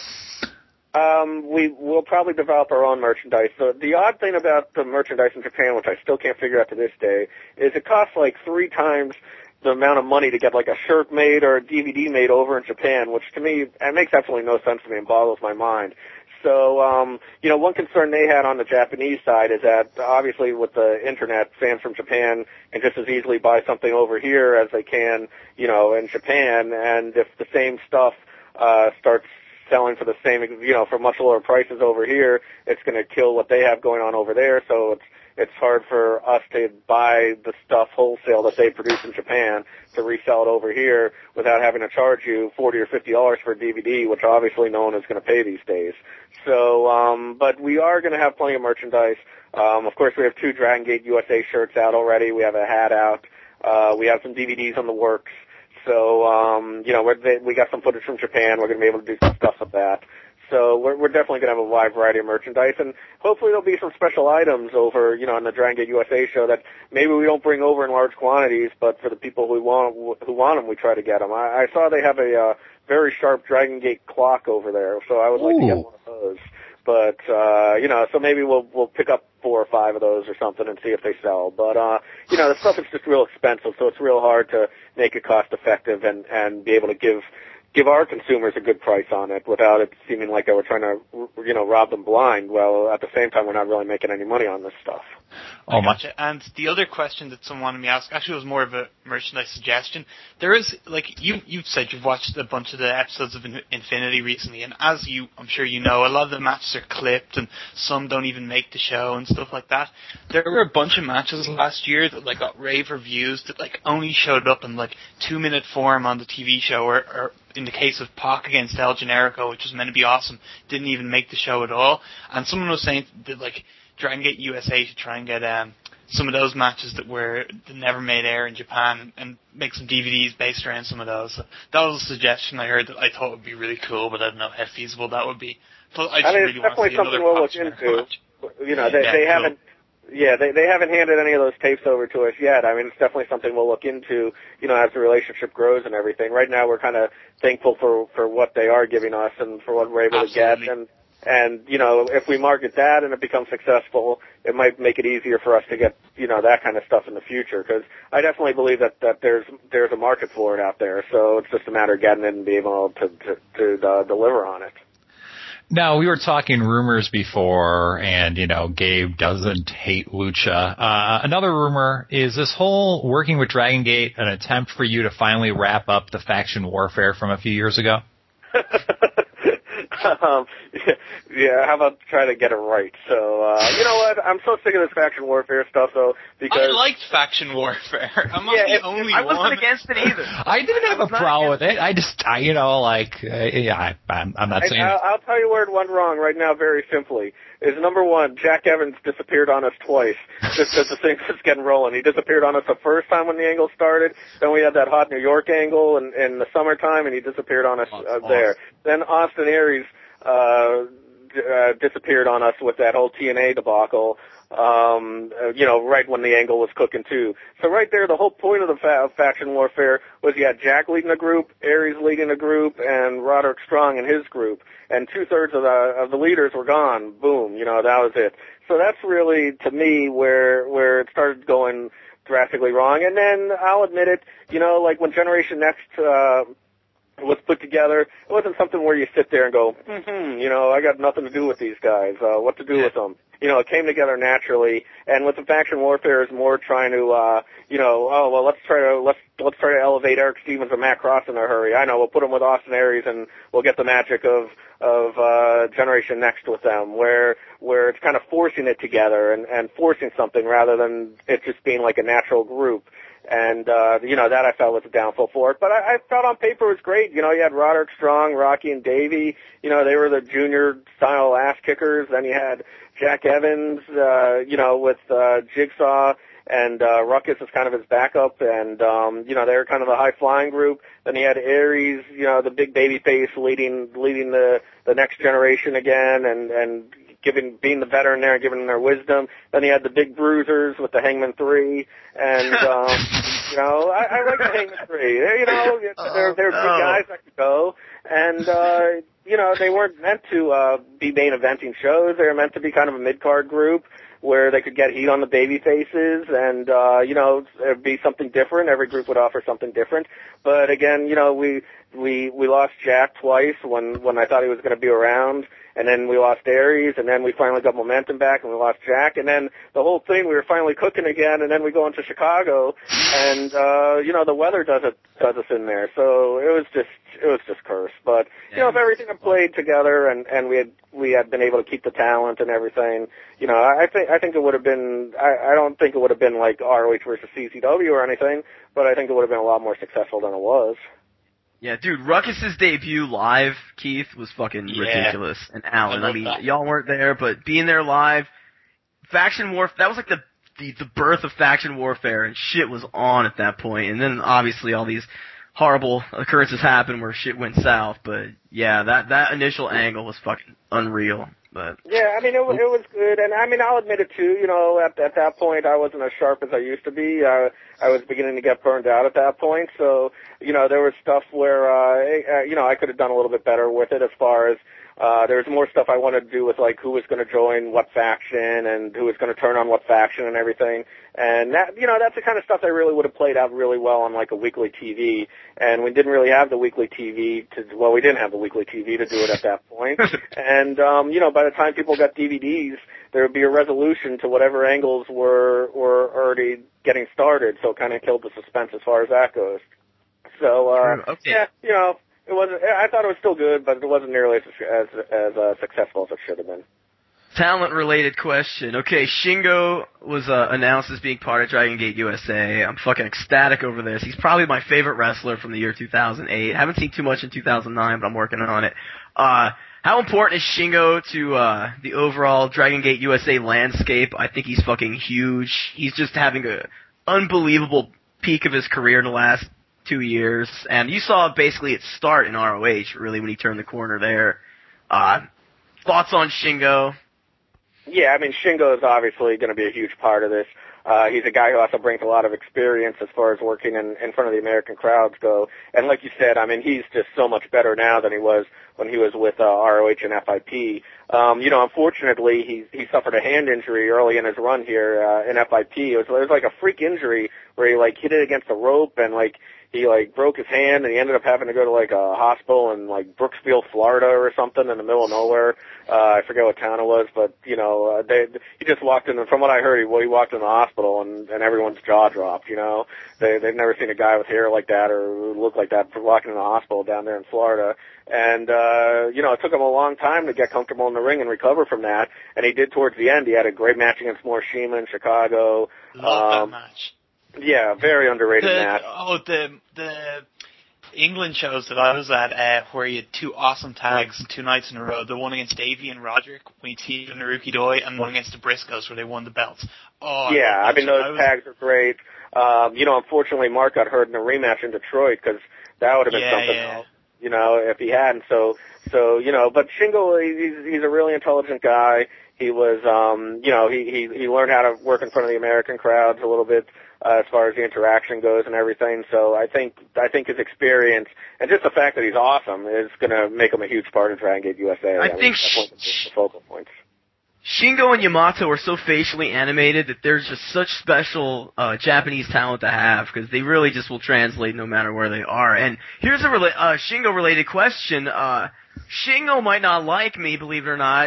We will probably develop our own merchandise. So the odd thing about the merchandise in Japan, which I still can't figure out to this day, is it costs like 3 times the amount of money to get like a shirt made or a DVD made over in Japan, which to me, it makes absolutely no sense to me and boggles my mind. So, you know, one concern they had on the Japanese side is that obviously with the internet, fans from Japan can just as easily buy something over here as they can, you know, in Japan. And if the same stuff starts selling for the same, you know, for much lower prices over here, it's going to kill what they have going on over there. So it's hard for us to buy the stuff wholesale that they produce in Japan to resell it over here without having to charge you $40 or $50 for a DVD, which obviously no one is going to pay these days. So, but we are going to have plenty of merchandise. Of course, we have 2 Dragon Gate USA shirts out already. We have a hat out. We have some DVDs on the works. So, you know, we got some footage from Japan. We're going to be able to do some stuff with that. So we're definitely going to have a wide variety of merchandise, and hopefully there'll be some special items over, you know, on the Dragon Gate USA show that maybe we don't bring over in large quantities, but for the people who want them, we try to get them. I saw they have a very sharp Dragon Gate clock over there, so I would like to get one of those. But you know, so maybe we'll pick up 4 or 5 of those or something and see if they sell. But you know, the stuff is just real expensive, so it's real hard to make it cost effective and be able to give our consumers a good price on it without it seeming like we're trying to, you know, rob them blind. Well, at the same time, we're not really making any money on this stuff. Oh, gotcha. And the other question that someone wanted me to ask actually was more of a merchandise suggestion. There is, like, you've said you've watched a bunch of the episodes of Infinity recently, and as I'm sure you know, a lot of the matches are clipped, and some don't even make the show and stuff like that. There were a bunch of matches last year that, like, got rave reviews that, like, only showed up in, like, 2-minute form on the TV show, or in the case of Pac against El Generico, which was meant to be awesome, didn't even make the show at all. And someone was saying that, like, Dragon Gate USA should try and get some of those matches that never made air in Japan and make some DVDs based around some of those. So that was a suggestion I heard that I thought would be really cool, but I don't know how feasible that would be. But I mean, it's definitely something we'll look into. You know, they haven't. Yeah, they haven't handed any of those tapes over to us yet. I mean, it's definitely something we'll look into, you know, as the relationship grows and everything. Right now, we're kind of thankful for what they are giving us and for what we're able to get. And, you know, if we market that and it becomes successful, it might make it easier for us to get, you know, that kind of stuff in the future. Because I definitely believe that there's a market for it out there. So it's just a matter of getting it and being able to deliver on it. Now, we were talking rumors before, and, you know, Gabe doesn't hate Lucha. Another rumor is this whole working with Dragon Gate an attempt for you to finally wrap up the faction warfare from a few years ago? Yeah, how about try to get it right? So, you know what? I'm so sick of this faction warfare stuff, though, because... I liked faction warfare. I'm not the only one. I one. wasn't against it either. I didn't have a problem with it. I'm not saying... I'll tell you where it went wrong right now very simply. Is number one, Jack Evans disappeared on us twice, just as the thing was getting rolling. He disappeared on us the first time when the angle started, then we had that hot New York angle in the summertime, and he disappeared on us there. Then Austin Aries disappeared on us with that whole TNA debacle, right when the angle was cooking too. So right there, the whole point of the faction warfare was you had Jack leading a group, Aries leading a group, and Roderick Strong in his group. And 2/3 of the leaders were gone. Boom, that was it. So that's really, to me, where it started going drastically wrong. And then I'll admit it, like when Generation Next, was put together, it wasn't something where you sit there and go, I got nothing to do with these guys, what to do with them. It came together naturally, and with the faction warfare is more trying to, let's try to elevate Eric Stevens and Matt Cross in a hurry. I know, we'll put them with Austin Aries and we'll get the magic of Generation Next with them, where it's kind of forcing it together and forcing something rather than it just being like a natural group. And, that I felt was a downfall for it. But I thought on paper it was great. You had Roderick Strong, Rocky, and Davey. They were the junior-style ass-kickers. Then you had Jack Evans, with Jigsaw, and Ruckus as kind of his backup. And, they were kind of the high-flying group. Then you had Aries, the big babyface leading the next generation again, and being the veteran there and giving them their wisdom. Then you had the big bruisers with the Hangman 3, and, I like the Hangman 3. They're three guys that could go, and, they weren't meant to, be main eventing shows. They were meant to be kind of a mid-card group where they could get heat on the baby faces and, it'd be something different. Every group would offer something different. But again, we lost Jack twice when I thought he was going to be around. And then we lost Aries, and then we finally got momentum back, and we lost Jack, and then the whole thing, we were finally cooking again, and then we go into Chicago, and, the weather does us in there, so it was just cursed. But, if everything had played together, and we had been able to keep the talent and everything, I think it would have been, I don't think it would have been like ROH versus CCW or anything, but I think it would have been a lot more successful than it was. Yeah, dude, Ruckus's debut live, Keith, was fucking ridiculous. And Alan, I mean, y'all weren't there, but being there live, Faction Warfare, that was like the birth of Faction Warfare, and shit was on at that point. And then obviously all these horrible occurrences happened where shit went south, but yeah, that initial angle was fucking unreal. But yeah, I mean, it was good, and I mean, I'll admit it too. At that point, I wasn't as sharp as I used to be. I was beginning to get burned out at that point, so there was stuff where I could have done a little bit better with it as far as. There was more stuff I wanted to do with like who was going to join what faction and who was going to turn on what faction and everything. And that, that's the kind of stuff that really would have played out really well on like a weekly TV. And we didn't really have the weekly TV we didn't have the weekly TV to do it at that point. And, by the time people got DVDs, there would be a resolution to whatever angles were already getting started. So it kind of killed the suspense as far as that goes. So, okay. yeah, it wasn't. I thought it was still good, but it wasn't nearly as successful as it should have been. Talent-related question. Okay, Shingo was announced as being part of Dragon Gate USA. I'm fucking ecstatic over this. He's probably my favorite wrestler from the year 2008. Haven't seen too much in 2009, but I'm working on it. How important is Shingo to the overall Dragon Gate USA landscape? I think he's fucking huge. He's just having a unbelievable peak of his career in the last 2 years, and you saw basically its start in ROH, really, when he turned the corner there. Thoughts on Shingo? Yeah, I mean, Shingo is obviously going to be a huge part of this. He's a guy who also brings a lot of experience as far as working in front of the American crowds go. And like you said, I mean, he's just so much better now than he was when he was with ROH and FIP. Unfortunately, he suffered a hand injury early in his run here in FIP. It was like a freak injury where he like hit it against the rope and like he like broke his hand, and he ended up having to go to like a hospital in like Brooksville, Florida or something in the middle of nowhere. I forget what town it was, but he just walked in, and from what I heard, he walked in the hospital and everyone's jaw dropped, They've never seen a guy with hair like that or who looked like that walking in the hospital down there in Florida. And, it took him a long time to get comfortable in the ring and recover from that, and he did towards the end. He had a great match against Morishima in Chicago. Love that match. Yeah, very underrated match. Oh, the England shows that I was at, where you had two awesome tags 2 nights in a row. The one against Davey and Roderick when he teamed Naruki Doi, and one against the Briscoes where they won the belts. Oh, yeah, I mean those tags are great. Unfortunately, Mark got hurt in a rematch in Detroit because that would have been something else. If he hadn't. So but Shingo, he's a really intelligent guy. He was, he learned how to work in front of the American crowds a little bit. As far as the interaction goes and everything. So I think his experience and just the fact that he's awesome is going to make him a huge part of Dragon Gate USA. I think that's one of the focal points. Shingo and Yamato are so facially animated that there's just such special Japanese talent to have because they really just will translate no matter where they are. And here's a Shingo-related question. Shingo might not like me, believe it or not.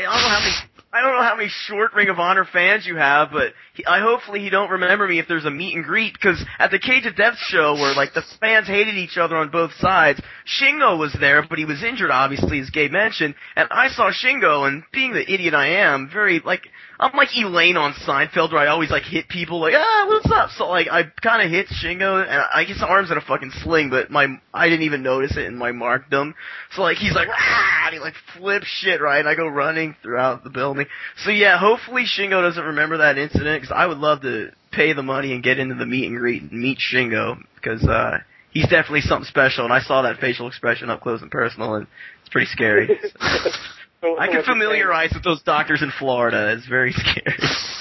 I don't know how many short Ring of Honor fans you have, but hopefully he don't remember me if there's a meet and greet, because at the Cage of Death show where, the fans hated each other on both sides, Shingo was there, but he was injured, obviously, as Gabe mentioned, and I saw Shingo, and being the idiot I am, I'm like Elaine on Seinfeld, where I always, hit people, what's up? So, I kind of hit Shingo, and his arm's in a fucking sling, but I didn't even notice it, and I marked him. So, he's like, ah, and he, flips shit, right? And I go running throughout the building. So, yeah, hopefully Shingo doesn't remember that incident, because I would love to pay the money and get into the meet and greet and meet Shingo, because, he's definitely something special, and I saw that facial expression up close and personal, and it's pretty scary. So. I can familiarize with those doctors in Florida. It's very scary.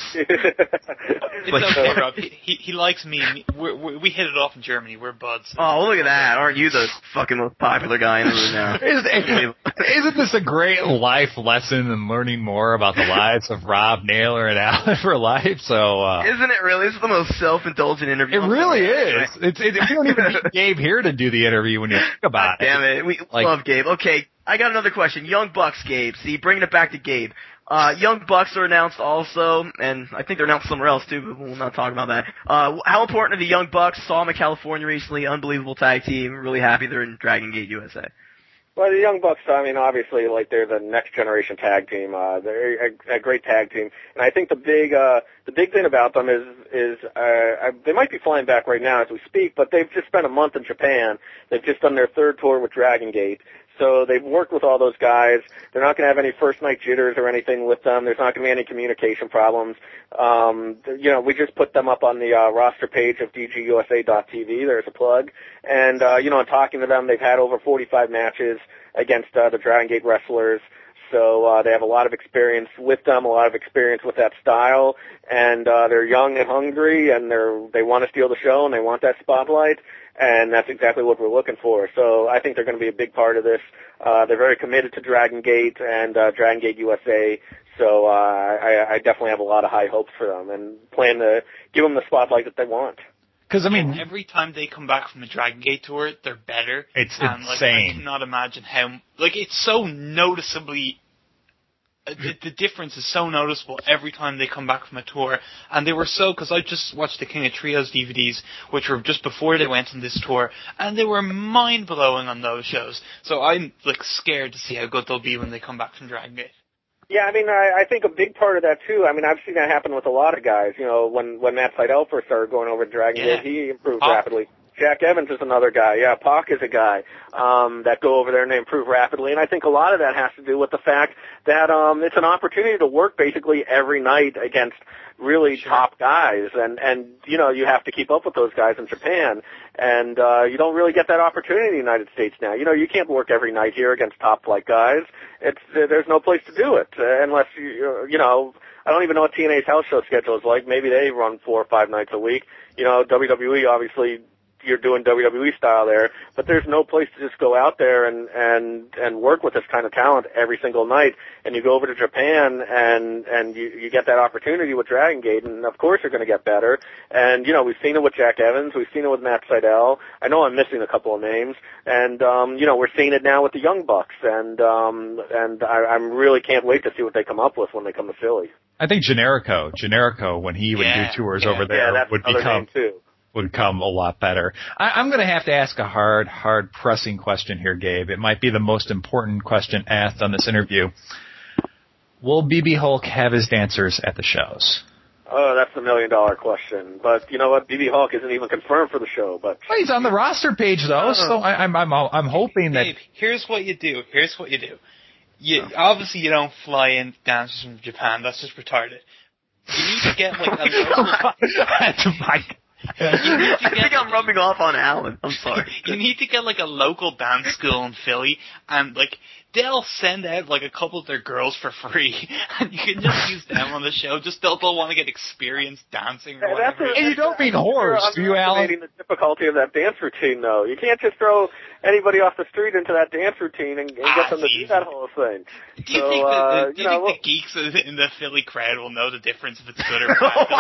It's okay, Rob. He likes me. We hit it off in Germany. We're buds. Oh, well, look at that. Aren't you the fucking most popular guy in the room now? Isn't this a great life lesson in learning more about the lives of Rob Naylor and Alan for life? So isn't it really? This is the most self-indulgent interview. It really is. Right? We don't even need Gabe here to do the interview when you think about it. Damn it. We love Gabe. Okay, I got another question. Young Bucks, Gabe. See, bringing it back to Gabe. Young Bucks are announced also, and I think they're announced somewhere else too, but we'll not talk about that. How important are the Young Bucks? Saw them in California recently, unbelievable tag team, really happy they're in Dragon Gate USA. Well, the Young Bucks, obviously, they're the next generation tag team. They're a great tag team. And I think the big thing about them is they might be flying back right now as we speak, but they've just spent a month in Japan. They've just done their third tour with Dragon Gate. So they've worked with all those guys. They're not going to have any first night jitters or anything with them. There's not going to be any communication problems. We just put them up on the roster page of DGUSA.tv. There's a plug. And, in talking to them, they've had over 45 matches against the Dragon Gate wrestlers. So they have a lot of experience with them, a lot of experience with that style, and they're young and hungry, and they want to steal the show, and they want that spotlight. And that's exactly what we're looking for. So I think they're going to be a big part of this. They're very committed to Dragon Gate and Dragon Gate USA. So I definitely have a lot of high hopes for them and plan to give them the spotlight that they want. Because every time they come back from a Dragon Gate tour, they're better. It's insane. I cannot imagine how. It's so noticeably. The difference is so noticeable every time they come back from a tour. And they were because I just watched the King of Trios DVDs, which were just before they went on this tour, and they were mind-blowing on those shows. So I'm, scared to see how good they'll be when they come back from Dragon Gate. Yeah, I think a big part of that, too, I've seen that happen with a lot of guys. When Matt Sydal first started going over to Dragon Gate, he improved rapidly. Jack Evans is another guy. Yeah, Pac is a guy that go over there and they improve rapidly. And I think a lot of that has to do with the fact that it's an opportunity to work basically every night against really top guys. And you have to keep up with those guys in Japan. And you don't really get that opportunity in the United States now. You can't work every night here against top-flight guys. There's no place to do it unless I don't even know what TNA's house show schedule is like. Maybe they run 4 or 5 nights a week. WWE obviously you're doing WWE style there, but there's no place to just go out there and work with this kind of talent every single night. And you go over to Japan and you get that opportunity with Dragon Gate, and of course you're going to get better. And we've seen it with Jack Evans, we've seen it with Matt Sydal. I know I'm missing a couple of names, and we're seeing it now with the Young Bucks, and I really can't wait to see what they come up with when they come to Philly. I think Generico, when he would do tours over there, would become a lot better. I'm going to have to ask a hard pressing question here, Gabe. It might be the most important question asked on this interview. will BB Hulk have his dancers at the shows? Oh, that's the $1 million question. But you know what? BB Hulk isn't even confirmed for the show. But well, he's on the roster page though, so I'm hoping that. Dave, here's what you do. Obviously you don't fly in dancers from Japan. That's just retarded. You need to get like a local. I think I'm rubbing off on Alan. I'm sorry. You need to get like a local dance school in Philly, and like they'll send out like a couple of their girls for free, and you can just use them on the show. Just they'll want to get experience dancing or whatever. And you don't mean whores, do you, Alan? The difficulty of that dance routine, though. You can't just throw anybody off the street into that dance routine and get them to do that whole thing. Do you think the geeks in the Philly crowd will know the difference if it's good or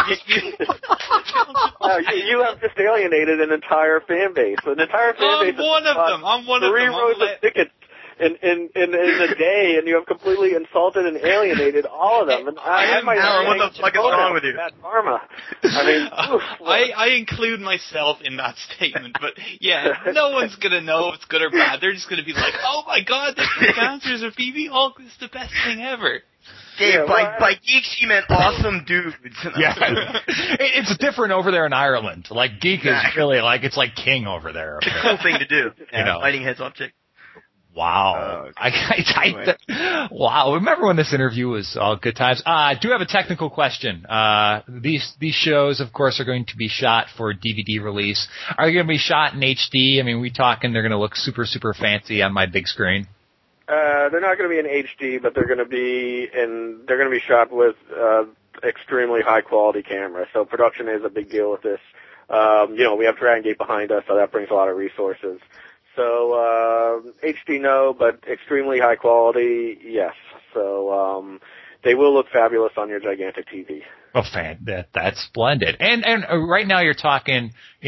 bad? You have just alienated an entire fan base. An entire fan base. I'm one of them. 3 rows of tickets in a day, and you have completely insulted and alienated all of them. And Aaron, what the fuck is wrong with you? Bad karma. I mean, I include myself in that statement, but yeah, no one's gonna know if it's good or bad. They're just gonna be like, "Oh my God, the dancers of BB Hulk is the best thing ever." Dave, by geeks you meant awesome dudes. Yeah, it's different over there in Ireland. Like geek is really like it's like king over there. It's a cool thing to do. You know, fighting heads off chicks. Wow. Anyway. Wow. Remember when this interview was all good times? I do have a technical question. These shows, of course, are going to be shot for DVD release. Are they going to be shot in HD? I mean, we talking they're going to look super, super fancy on my big screen? They're not going to be in HD, but they're going to be shot with, extremely high quality camera. So production is a big deal with this. We have Dragon Gate behind us, so that brings a lot of resources. So, HD no, but extremely high quality, yes. So, they will look fabulous on your gigantic TV. Oh, that's splendid. And right now you're talking,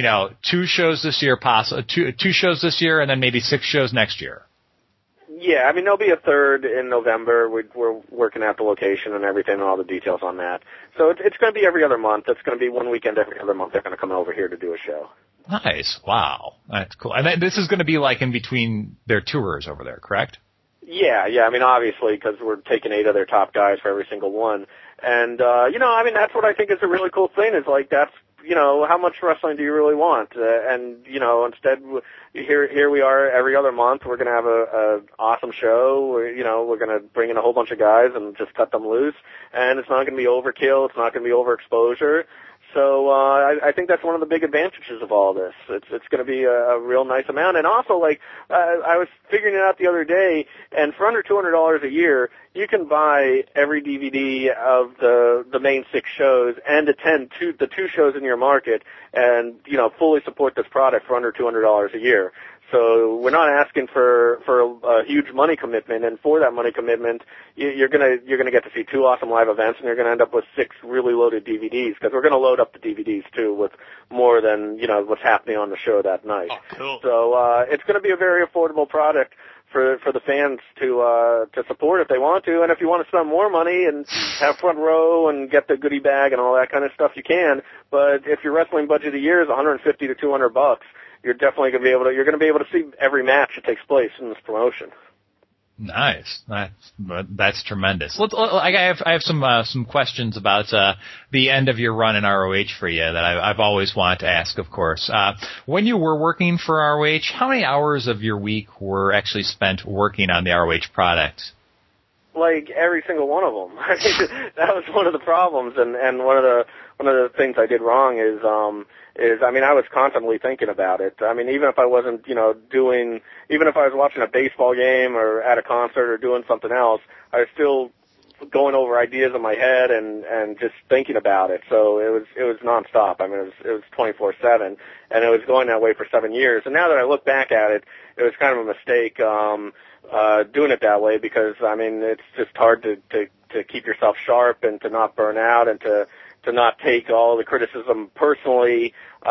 2 shows this year, two shows this year, and then maybe 6 shows next year. Yeah, I mean, there'll be a 3rd in November. We're working out the location and everything and all the details on that. So it's going to be every other month. It's going to be one weekend every other month. They're going to come over here to do a show. Nice. Wow. That's cool. And this is going to be like in between their tours over there, correct? Yeah. I mean, obviously, because we're taking 8 of their top guys for every single one. And, I mean, that's what I think is a really cool thing is like that's, how much wrestling do you really want? Instead, here we are every other month. We're going to have a awesome show. We're going to bring in a whole bunch of guys and just cut them loose. And it's not going to be overkill. It's not going to be overexposure. So I think that's one of the big advantages of all this. It's going to be a real nice amount. And also, I was figuring it out the other day, and for under $200 a year, you can buy every DVD of the main 6 shows and attend the 2 shows in your market and, fully support this product for under $200 a year. So we're not asking for a huge money commitment, and for that money commitment, you're gonna get to see 2 awesome live events, and you're gonna end up with 6 really loaded DVDs because we're gonna load up the DVDs too with more than what's happening on the show that night. Oh, cool. So it's gonna be a very affordable product for the fans to support if they want to, and if you want to spend more money and have front row and get the goodie bag and all that kind of stuff, you can. But if your wrestling budget a year is $150 to $200. You're definitely going to be able to see every match that takes place in this promotion. Nice. That's tremendous. I have some questions about the end of your run in ROH for you that I've always wanted to ask, of course. When you were working for ROH, how many hours of your week were actually spent working on the ROH product? Like every single one of them. I think that was one of the problems, and one of the things I did wrong is I was constantly thinking about it. I mean, even if I wasn't, even if I was watching a baseball game or at a concert or doing something else, I was still going over ideas in my head and just thinking about it. So it was nonstop. I mean, it was 24/7, and it was going that way for 7 years. And now that I look back at it, it was kind of a mistake, doing it that way because, I mean, it's just hard to keep yourself sharp and to not burn out and to not take all the criticism personally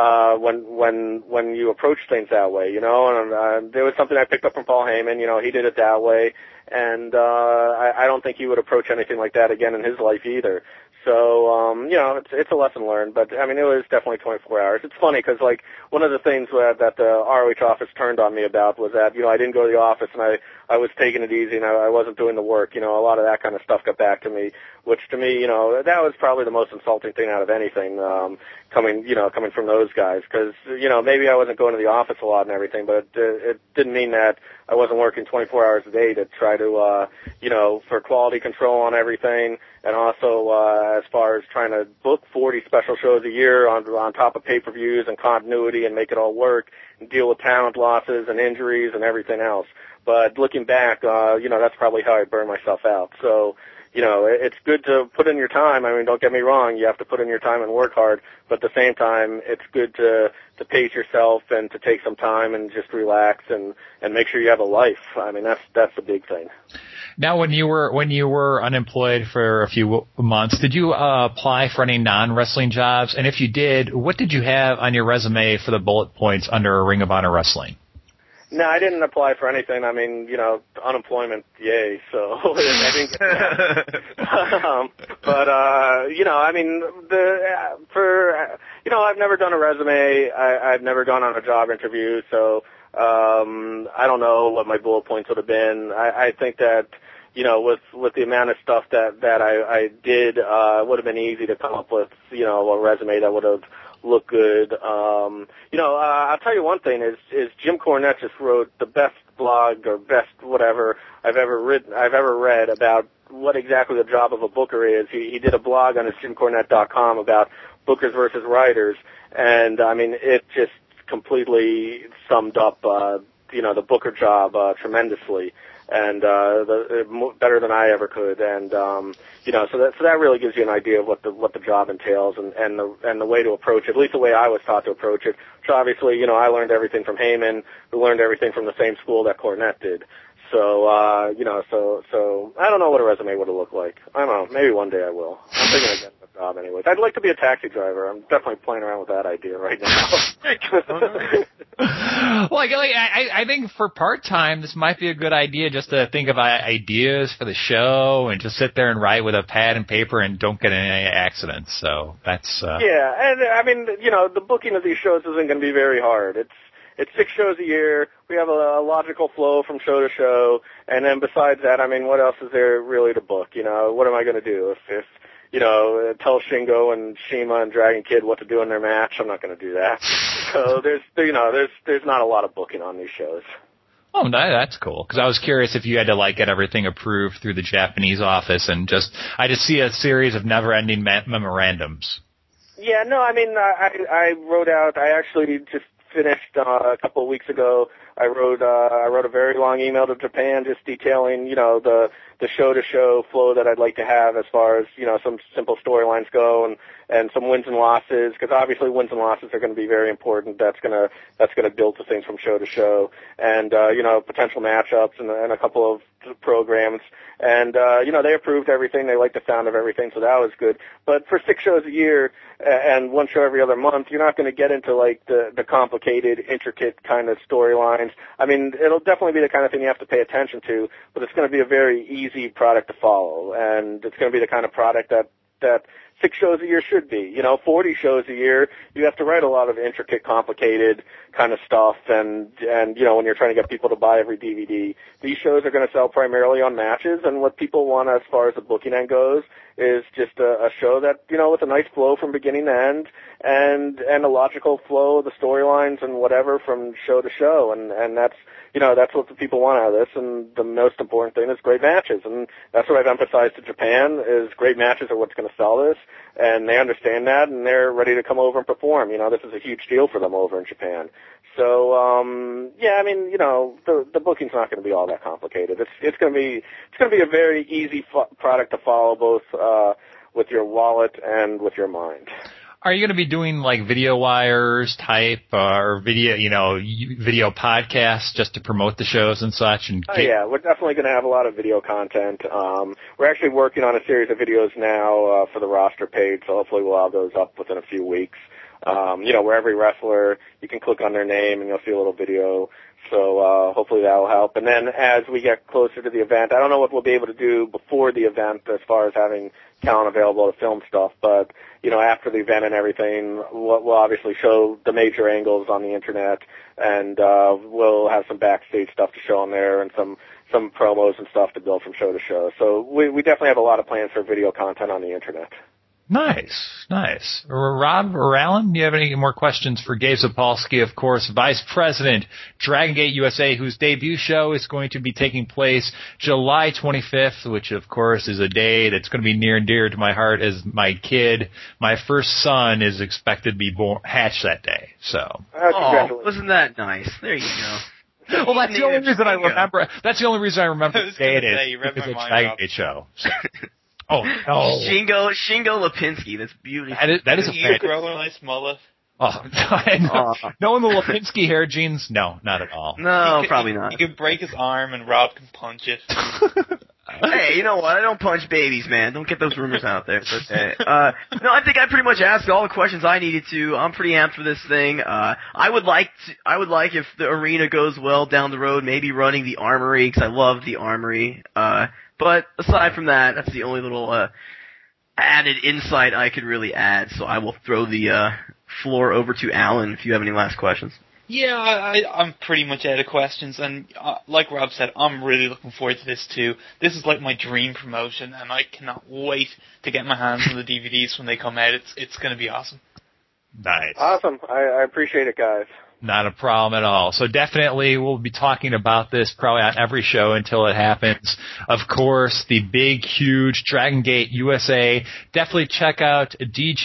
when you approach things that way, And there was something I picked up from Paul Heyman. He did it that way, and I don't think he would approach anything like that again in his life either. So, it's a lesson learned, but I mean, it was definitely 24 hours. It's funny because, like, one of the things that the ROH office turned on me about was that, I didn't go to the office and I was taking it easy and I wasn't doing the work. A lot of that kind of stuff got back to me, which to me, that was probably the most insulting thing out of anything, coming from those guys. Cause, maybe I wasn't going to the office a lot and everything, but it didn't mean that I wasn't working 24 hours a day to try to, for quality control on everything. And also, as far as trying to book 40 special shows a year on top of pay-per-views and continuity and make it all work and deal with talent losses and injuries and everything else. But looking back, that's probably how I burned myself out. So, it's good to put in your time. I mean, don't get me wrong. You have to put in your time and work hard. But at the same time, it's good to pace yourself and to take some time and just relax and make sure you have a life. I mean, that's the big thing. Now, when you were unemployed for a few months, did you apply for any non-wrestling jobs? And if you did, what did you have on your resume for the bullet points under Ring of Honor Wrestling? No, I didn't apply for anything. I mean, unemployment, yay. So I didn't get that. I mean, I've never done a resume. I've never gone on a job interview. So I don't know what my bullet points would have been. I think that, with the amount of stuff that I did, it would have been easy to come up with, a resume that would have looked good. I'll tell you one thing is Jim Cornette just wrote the best blog or best whatever I've ever read about what exactly the job of a booker is. He did a blog on his JimCornette.com about bookers versus writers, and I mean, it just completely summed up, the booker job, tremendously. And better than I ever could, and so that really gives you an idea of what the job entails and the way to approach it, at least the way I was taught to approach it. Which obviously, I learned everything from Heyman, who learned everything from the same school that Cornette did. So so I don't know what a resume would have looked like. I don't know. Maybe one day I will. I'm thinking of getting a job anyways. I'd like to be a taxi driver. I'm definitely playing around with that idea right now. Well, I think for part-time, this might be a good idea just to think of ideas for the show and just sit there and write with a pad and paper and don't get in any accidents. So that's... Yeah, and I mean, the booking of these shows isn't going to be very hard. It's 6 shows a year. We have a logical flow from show to show. And then besides that, I mean, what else is there really to book? What am I going to do? If tell Shingo and Shima and Dragon Kid what to do in their match, I'm not going to do that. So there's not a lot of booking on these shows. Oh, that's cool. Because I was curious if you had to get everything approved through the Japanese office and I just see a series of never-ending memorandums. Yeah, no, I mean, I wrote out. I actually just finished a couple of weeks ago. I wrote a very long email to Japan just detailing, the show-to-show flow that I'd like to have as far as, some simple storylines go and some wins and losses, because obviously wins and losses are going to be very important. That's going to build to things from show to show, and potential matchups and a couple of programs. And they approved everything. They liked the sound of everything, so that was good. But for 6 shows a year and 1 show every other month, you're not going to get into the complicated, intricate kind of storylines. I mean, it'll definitely be the kind of thing you have to pay attention to, but it's going to be a very easy product to follow, and it's going to be the kind of product that 6 shows a year should be. 40 shows a year, you have to write a lot of intricate, complicated kind of stuff, and when you're trying to get people to buy every DVD. These shows are going to sell primarily on matches, and what people want as far as the booking end goes is just a show that, with a nice flow from beginning to end, and a logical flow of the storylines and whatever from show to show, and that's what the people want out of this, and the most important thing is great matches, and that's what I've emphasized to Japan, is great matches are what's going to sell this, and they understand that, and they're ready to come over and perform. This is a huge deal for them over in Japan. So, I mean, the booking's not going to be all that complicated. It's going to be a very easy product to follow, both with your wallet and with your mind. Are you going to be doing video wires type or video podcasts just to promote the shows and such? Yeah, we're definitely going to have a lot of video content. We're actually working on a series of videos now for the roster page, so hopefully we'll have those up within a few weeks. where every wrestler, you can click on their name and you'll see a little video. So hopefully that will help. And then as we get closer to the event, I don't know what we'll be able to do before the event as far as having talent available to film stuff, but after the event and everything, we'll obviously show the major angles on the internet, and we'll have some backstage stuff to show on there and some promos and stuff to build from show to show. So we definitely have a lot of plans for video content on the internet. Nice. Rob or Alan, do you have any more questions for Gabe Sapolsky, of course, Vice President, Dragon Gate USA, whose debut show is going to be taking place July 25th, which, of course, is a day that's going to be near and dear to my heart as my first son, is expected to be hatched that day. So. Wasn't that nice? There you go. Well, that's the only reason I remember. That's the only reason I remember the day it is, because it's a Dragon Gate show. Oh, no. Shingo Lipinski. That's beautiful. That is a You grow a nice mullet. Oh, knowing the Lipinski hair genes, no, not at all. No, probably not. You can break his arm and Rob can punch it. Hey, you know what? I don't punch babies, man. Don't get those rumors out there. It's okay. No, I think I pretty much asked all the questions I needed to. I'm pretty amped for this thing. I would like if the arena goes well down the road, maybe running the Armory, because I love the Armory. But aside from that, that's the only little added insight I could really add. So I will throw the floor over to Alan if you have any last questions. Yeah, I'm pretty much out of questions, and like Rob said, I'm really looking forward to this too. This is like my dream promotion, and I cannot wait to get my hands on the DVDs when they come out. It's going to be awesome. Nice. Awesome. I appreciate it, guys. Not a problem at all. So definitely we'll be talking about this probably on every show until it happens. Of course, the big, huge Dragon Gate USA. Definitely check out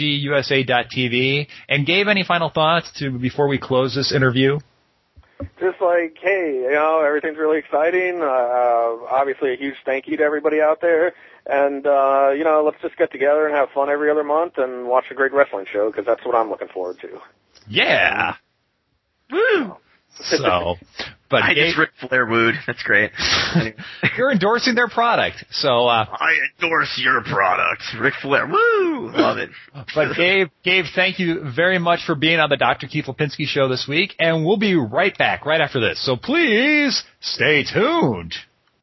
dgusa.tv. And Gabe, any final thoughts before we close this interview? Just like, hey, everything's really exciting. Obviously a huge thank you to everybody out there. And, let's just get together and have fun every other month and watch a great wrestling show, because that's what I'm looking forward to. Yeah. Woo! So, but I just Ric Flair wooed. That's great. Anyway. You're endorsing their product, so I endorse your product, Ric Flair. Woo! Love it. But Gabe, thank you very much for being on the Dr. Keith Lipinski show this week, and we'll be right back right after this. So please stay tuned.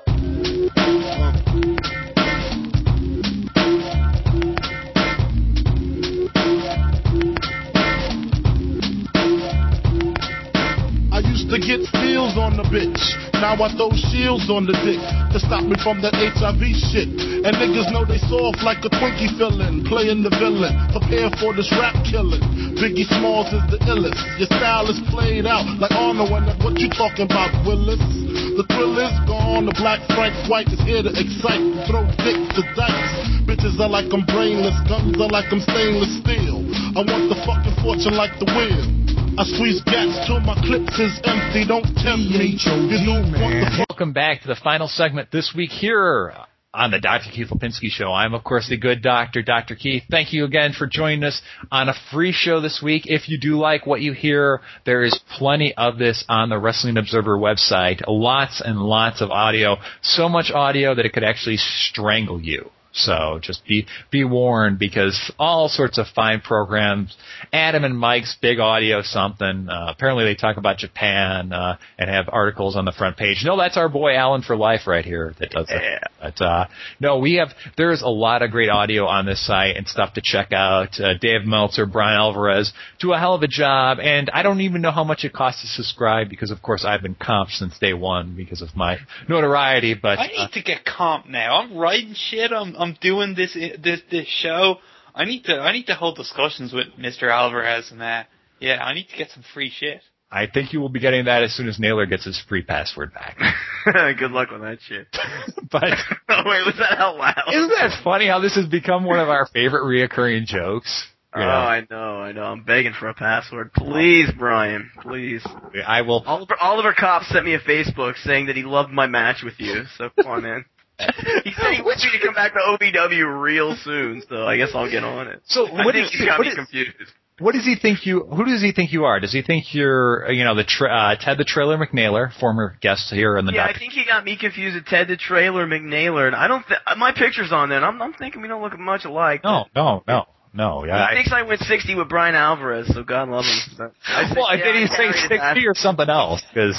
To get feels on the bitch. Now I throw shields on the dick to stop me from that HIV shit. And niggas know they soft like a Twinkie fillin', playing the villain. Prepare for this rap killing. Biggie Smalls is the illest. Your style is played out like Arnold. And what you talking about, Willis? The thrill is gone. The black Frank White is here to excite. Throw dick to dice. Bitches are like I'm brainless. Guns are like I'm stainless steel. I want the fucking fortune like the wheel. I squeeze gas till my clips is empty. Don't tempt me. You don't want the Welcome back to the final segment this week here on the Dr. Keith Lipinski Show. I'm, of course, the good doctor, Dr. Keith. Thank you again for joining us on a free show this week. If you do like what you hear, there is plenty of this on the Wrestling Observer website. Lots and lots of audio. So much audio that it could actually strangle you. So just be warned, because all sorts of fine programs. Adam and Mike's Big Audio something. Apparently they talk about Japan and have articles on the front page. No, that's our boy Alan for Life right here that does that. But no, there's a lot of great audio on this site and stuff to check out. Dave Meltzer, Brian Alvarez do a hell of a job, and I don't even know how much it costs to subscribe, because of course I've been comped since day one because of my notoriety. But I need to get comped now. I'm writing shit. I'm doing this show. I need to hold discussions with Mr. Alvarez and that. Yeah, I need to get some free shit. I think you will be getting that as soon as Naylor gets his free password back. Good luck with that shit. But oh, wait, was that out loud? Isn't that funny how this has become one of our favorite reoccurring jokes? Oh, I know. I'm begging for a password. Please, Brian, please. I will. Oliver Kopp sent me a Facebook saying that he loved my match with you, so come on, man. He said he wants me to come back to OVW real soon, so I guess I'll get on it. So I think he got me confused. What does he think you? Who does he think you are? Does he think you're, Ted the Trailer McNaylor, former guest here in the? Yeah, I think he got me confused with Ted the Trailer McNaylor, and I don't. My picture's on there, and I'm thinking we don't look much alike. No. No, yeah. He thinks I went 60 with Brian Alvarez, so God love him. Did he say 60 or something else? Because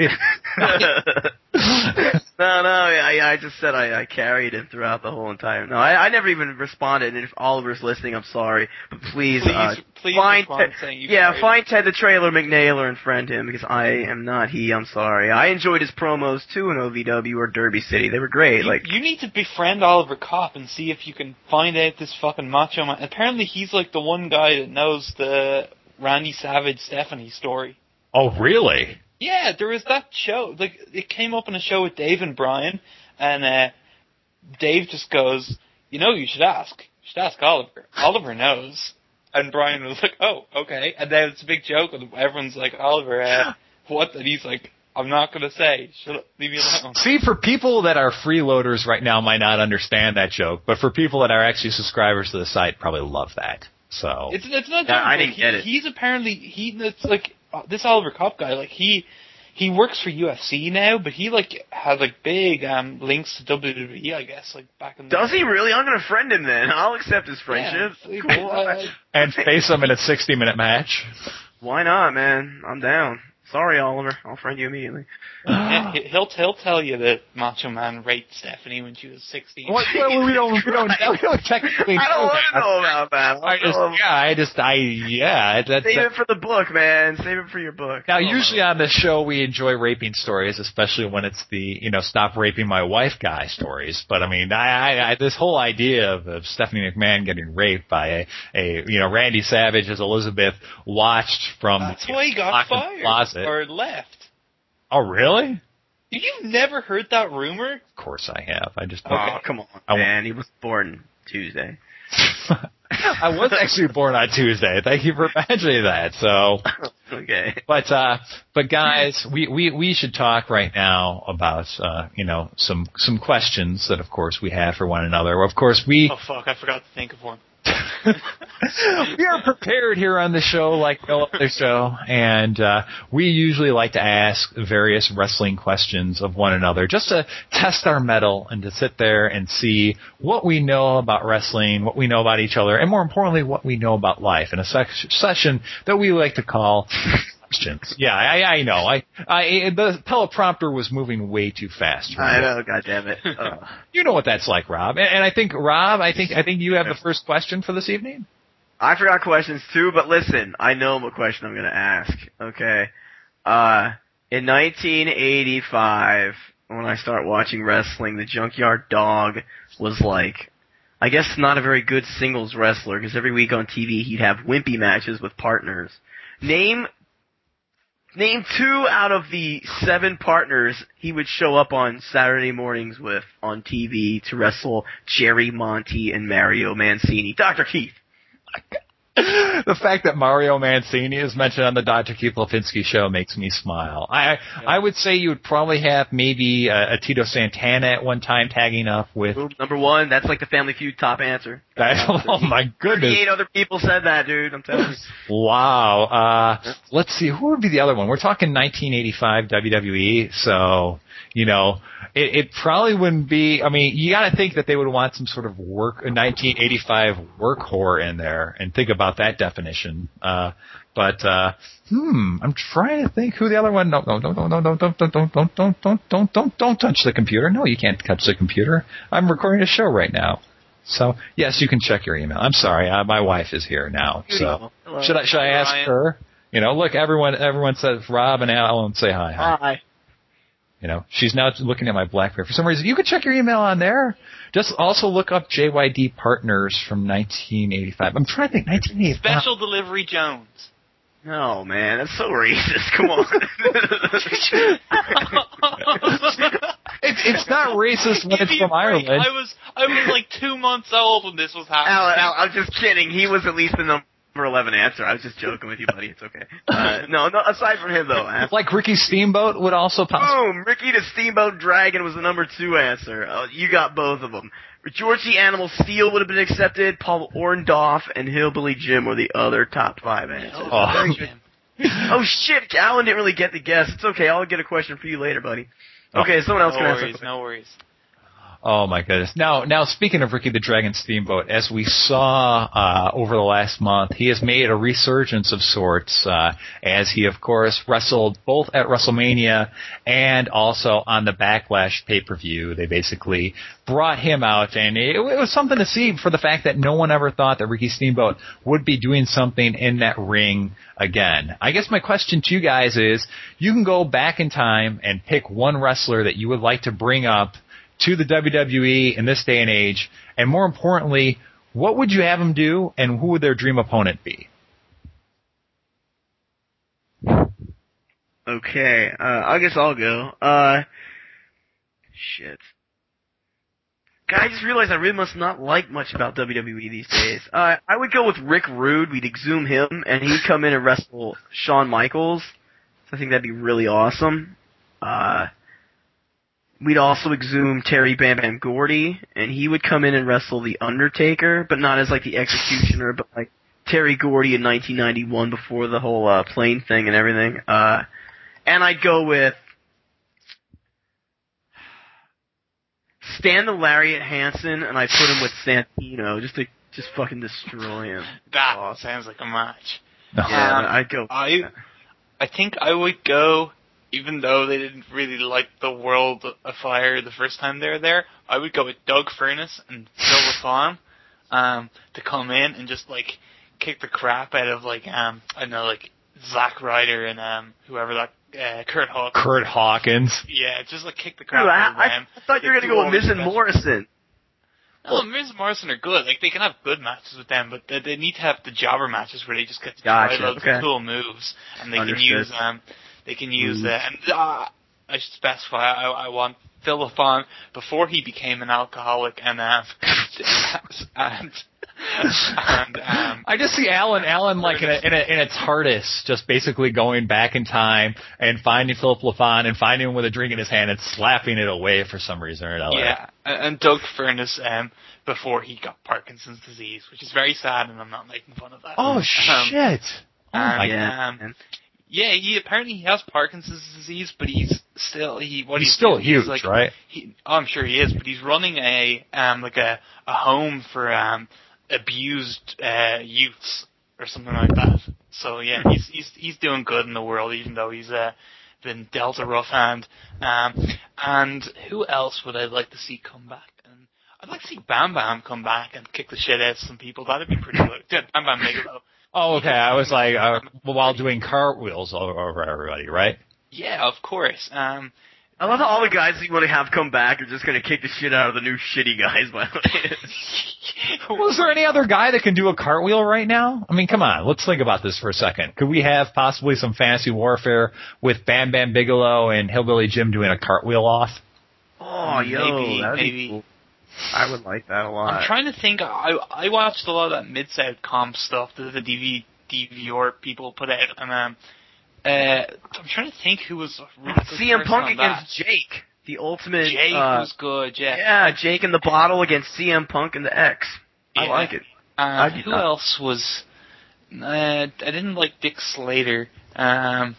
I just said I carried him throughout the whole entire. No, I never even responded. And if Oliver's listening, I'm sorry, but please find find Ted the Trailer McNailer and friend him, because I am not he. I'm sorry. I enjoyed his promos too in OVW or Derby City. They were great. You need to befriend Oliver Kopp and see if you can find out this fucking Macho Man. Apparently, he's like the one guy that knows the Randy Savage Stephanie story. Oh, really? Yeah, there was that show. Like, it came up in a show with Dave and Brian, and Dave just goes, you should ask. You should ask Oliver. Oliver knows. And Brian was like, oh, okay. And then it's a big joke, and everyone's like, Oliver, what? And he's like, I'm not going to say. Leave me alone. See, for people that are freeloaders right now might not understand that joke, but for people that are actually subscribers to the site probably love that. So it's not joke. I didn't get it. He's apparently it's like this Oliver Kopp guy. Like he works for UFC now, but he had big links to WWE. I guess back in. Does he really? I'm gonna friend him then. I'll accept his friendship. Yeah, cool. And face him in a 60-minute match. Why not, man? I'm down. Sorry, Oliver. I'll friend you immediately. Yeah, he'll tell you that Macho Man raped Stephanie when she was 16. Well, we don't technically. I don't want to know about that. Save it for the book, man. Save it for your book. Now, usually on this show, we enjoy raping stories, especially when it's the stop raping my wife guy stories. But I mean, I this whole idea of Stephanie McMahon getting raped by a Randy Savage as Elizabeth watched from that's why he got fired closet. Or left. Oh, really? You've never heard that rumor? Of course I have. I just come on, man. He was born Tuesday. I was actually born on Tuesday. Thank you for mentioning that. So, okay. But guys, we should talk right now about some questions that of course we have for one another. Of course we. Oh fuck! I forgot to think of one. We are prepared here on the show like no other show, and we usually like to ask various wrestling questions of one another just to test our mettle and to sit there and see what we know about wrestling, what we know about each other, and more importantly, what we know about life in a session that we like to call questions. Yeah, I know. The teleprompter was moving way too fast. I know, goddammit. You know what that's like, Rob. And I think, Rob, I think you have the first question for this evening. I forgot questions too, but listen, I know what question I'm going to ask. Okay. In 1985, when I start watching wrestling, the Junkyard Dog was I guess not a very good singles wrestler, because every week on TV he'd have wimpy matches with partners. Name 2 out of the 7 partners he would show up on Saturday mornings with on TV to wrestle Jerry Monty and Mario Mancini. Dr. Keith. The fact that Mario Mancini is mentioned on the Dr. Keith Lipinski show makes me smile. I would say you would probably have maybe a Tito Santana at one time tagging up with... Boom, number 1, that's like the Family Feud top answer. Oh my goodness. 38 other people said that, dude, I'm telling you. Wow. Let's see, who would be the other one? We're talking 1985 WWE, so... it probably wouldn't be. I mean, you got to think that they would want some sort of 1985 work whore in there, and think about that definition. I'm trying to think who the other one. No, don't touch the computer. No, you can't touch the computer. I'm recording a show right now. So yes, you can check your email. I'm sorry, my wife is here now. So should I ask her? Look, everyone says Rob and Alan say hi. Hi. She's now looking at my BlackBerry. For some reason, you can check your email on there. Just also look up JYD Partners from 1985. I'm trying to think, 1985. Special Delivery Jones. No, man, that's so racist. Come on. It's not racist when it's from Ireland. I was 2 months old when this was happening. Al, I'm just kidding. He was at least the number 11 answer. I was just joking with you, buddy. It's okay. No, aside from him, though. Like Ricky Steamboat would also possibly... Boom! Ricky the Steamboat Dragon was the number 2 answer. You got both of them. Georgie Animal Steel would have been accepted. Paul Orndorff and Hillbilly Jim were the other top 5 answers. Oh, shit! Alan didn't really get the guess. It's okay. I'll get a question for you later, buddy. Okay, someone else can answer. No worries. Oh my goodness. Now speaking of Ricky the Dragon Steamboat, as we saw over the last month, he has made a resurgence of sorts, as he of course wrestled both at WrestleMania and also on the Backlash pay-per-view. They basically brought him out, and it was something to see for the fact that no one ever thought that Ricky Steamboat would be doing something in that ring again. I guess my question to you guys is, you can go back in time and pick one wrestler that you would like to bring up to the WWE in this day and age, and more importantly, what would you have them do, and who would their dream opponent be? Okay, I guess I'll go. Shit. God, I just realized I really must not like much about WWE these days. I would go with Rick Rude. We'd exhume him, and he'd come in and wrestle Shawn Michaels. So I think that'd be really awesome. We'd also exhume Terry Bam Bam Gordy, and he would come in and wrestle The Undertaker, but not as like the Executioner, but like Terry Gordy in 1991 before the whole plane thing and everything. And I'd go with Stan the Lariat Hansen, and I put him with Santino just to fucking destroy him. That sounds like a match. Yeah, I'd go. I think I would go, even though they didn't really light the world afire the first time they were there, I would go with Doug Furnas and Phil LaFon to come in and just like kick the crap out of like I don't know, like Zack Ryder and whoever that Kurt Hawkins. Kurt Hawkins. Yeah, just like kick the crap out of them. I thought you were gonna go with Miz and Morrison. No, Miz and Morrison are good. Like, they can have good matches with them, but they need to have the jobber matches where they just get to try loads of cool moves, and they can use and I should specify, I want Phil LaFon before he became an alcoholic, and I just see Alan like in a TARDIS, just basically going back in time and finding Philip LaFon and finding him with a drink in his hand and slapping it away for some reason or another. Yeah, and Doug Furnas before he got Parkinson's disease, which is very sad, and I'm not making fun of that. Oh shit! Yeah, he apparently has Parkinson's disease, but he's still he's still huge, like, right? I'm sure he is, but he's running a home for abused youths or something like that. So yeah, he's doing good in the world, even though he's been dealt a rough hand. And who else would I like to see come back? And I'd like to see Bam Bam come back and kick the shit out of some people. That'd be pretty good. Yeah, Bam Bam Bigelow. Oh, okay. I was like, while doing cartwheels over everybody, right? Yeah, of course. I love how all the guys that you want to have come back are just going to kick the shit out of the new shitty guys, by the way. Well, is there any other guy that can do a cartwheel right now? I mean, come on. Let's think about this for a second. Could we have possibly some fantasy warfare with Bam Bam Bigelow and Hillbilly Jim doing a cartwheel off? Oh, maybe. Cool. I would like that a lot. I'm trying to think. I watched a lot of that Mid-South comp stuff that the DVR people put out, and I'm trying to think who was really good. CM Punk against Jake, the ultimate. Jake was good, yeah. Yeah, Jake in the bottle against CM Punk and the X. I like it. Who else was? I didn't like Dick Slater. There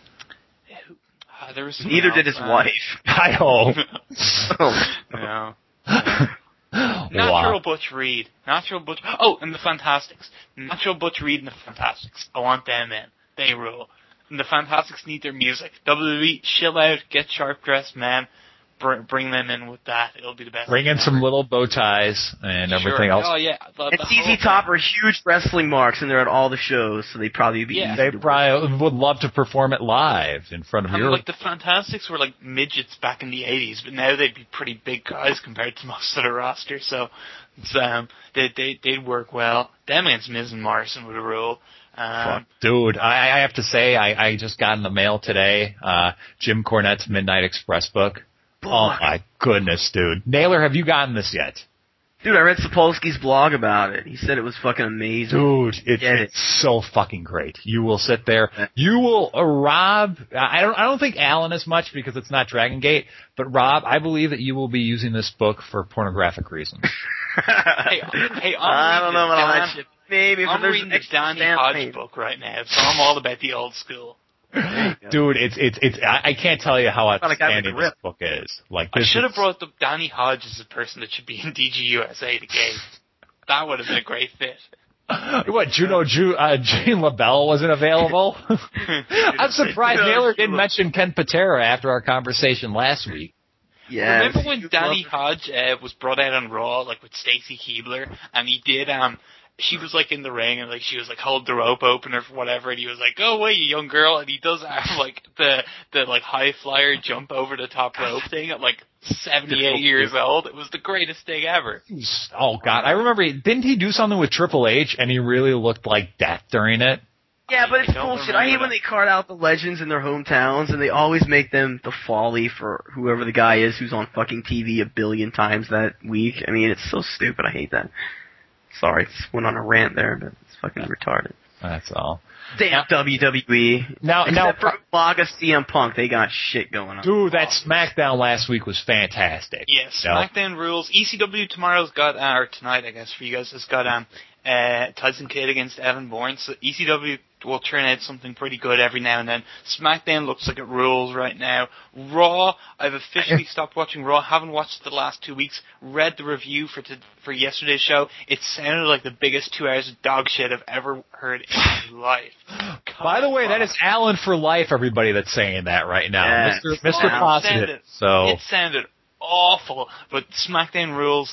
was neither did his wife. I hope. No. Natural Butch Reed. Oh, and the Fantastics. Natural Butch Reed and the Fantastics. I want them in. They rule. And the Fantastics need their music. WWE, chill out, get sharp dressed, man. Bring them in with that. It'll be the best. Bring in some little bow ties and everything else. Oh, yeah. And ZZ Top are huge wrestling marks, and they're at all the shows, so they'd probably be easy. They probably would love to perform it live in front of your... Like, the Fantastics were like midgets back in the 80s, but now they'd be pretty big guys compared to most of the roster, so they'd work well. Them against Miz and Morrison would rule. Dude, I have to say, I just got in the mail today, Jim Cornette's Midnight Express book. Boy. Oh my goodness, dude. Naylor, have you gotten this yet? Dude, I read Sapolsky's blog about it. He said it was fucking amazing. Dude, it's so fucking great. You will sit there. You will, Rob, I don't think Alan as much because it's not Dragon Gate, but Rob, I believe that you will be using this book for pornographic reasons. Hey, I don't know about all that shit. Maybe I'm reading the Danny Hodge book right now, so I'm all about the old school. Dude, it's. I can't tell you how outstanding this book is. Like, I should have brought up Danny Hodge as a person that should be in DGUSA to game. That would have been a great fit. What, Gene LaBelle wasn't available? I'm surprised Naylor didn't mention Ken Patera after our conversation last week. Yeah. Remember when Danny Hodge was brought out on Raw, like with Stacy Keibler, and he did, she was like in the ring and like she was like hold the rope open or whatever, and he was like, "Go away, you young girl," and he does have like the like high flyer jump over the top rope thing at like 78 years old. It was the greatest thing ever. Oh God, I remember. Didn't he do something with Triple H and he really looked like death during it? Yeah, but it's bullshit. I hate when they card out the legends in their hometowns and they always make them the folly for whoever the guy is who's on fucking TV a billion times that week. I mean, it's so stupid. I hate that. Sorry, just went on a rant there, but it's fucking retarded. That's all. Damn WWE. Now, Except for Umaga, CM Punk, they got shit going on. Dude, that SmackDown last week was fantastic. Yes, SmackDown rules. ECW tomorrow's got, or tonight, I guess, for you guys, has got Tyson Kidd against Evan Bourne. So ECW will turn out something pretty good every now and then. SmackDown looks like it rules right now. Raw, I've officially stopped watching Raw. Haven't watched it the last 2 weeks. Read the review for yesterday's show. It sounded like the biggest 2 hours of dog shit I've ever heard in my life. By the way, that is Alan for life, everybody that's saying that right now. Yeah, Mr. Positive. It sounded awful, but SmackDown rules.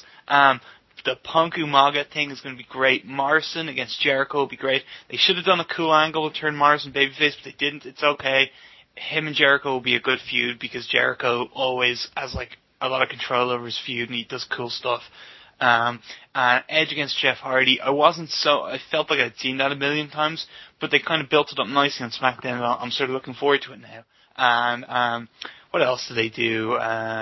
The Punk Umaga thing is going to be great. Morrison against Jericho will be great. They should have done a cool angle to turn Morrison babyface, but they didn't. It's okay. Him and Jericho will be a good feud because Jericho always has like a lot of control over his feud and he does cool stuff. And Edge against Jeff Hardy. I felt like I'd seen that a million times, but they kind of built it up nicely on SmackDown. I'm sort of looking forward to it now. And what else do they do?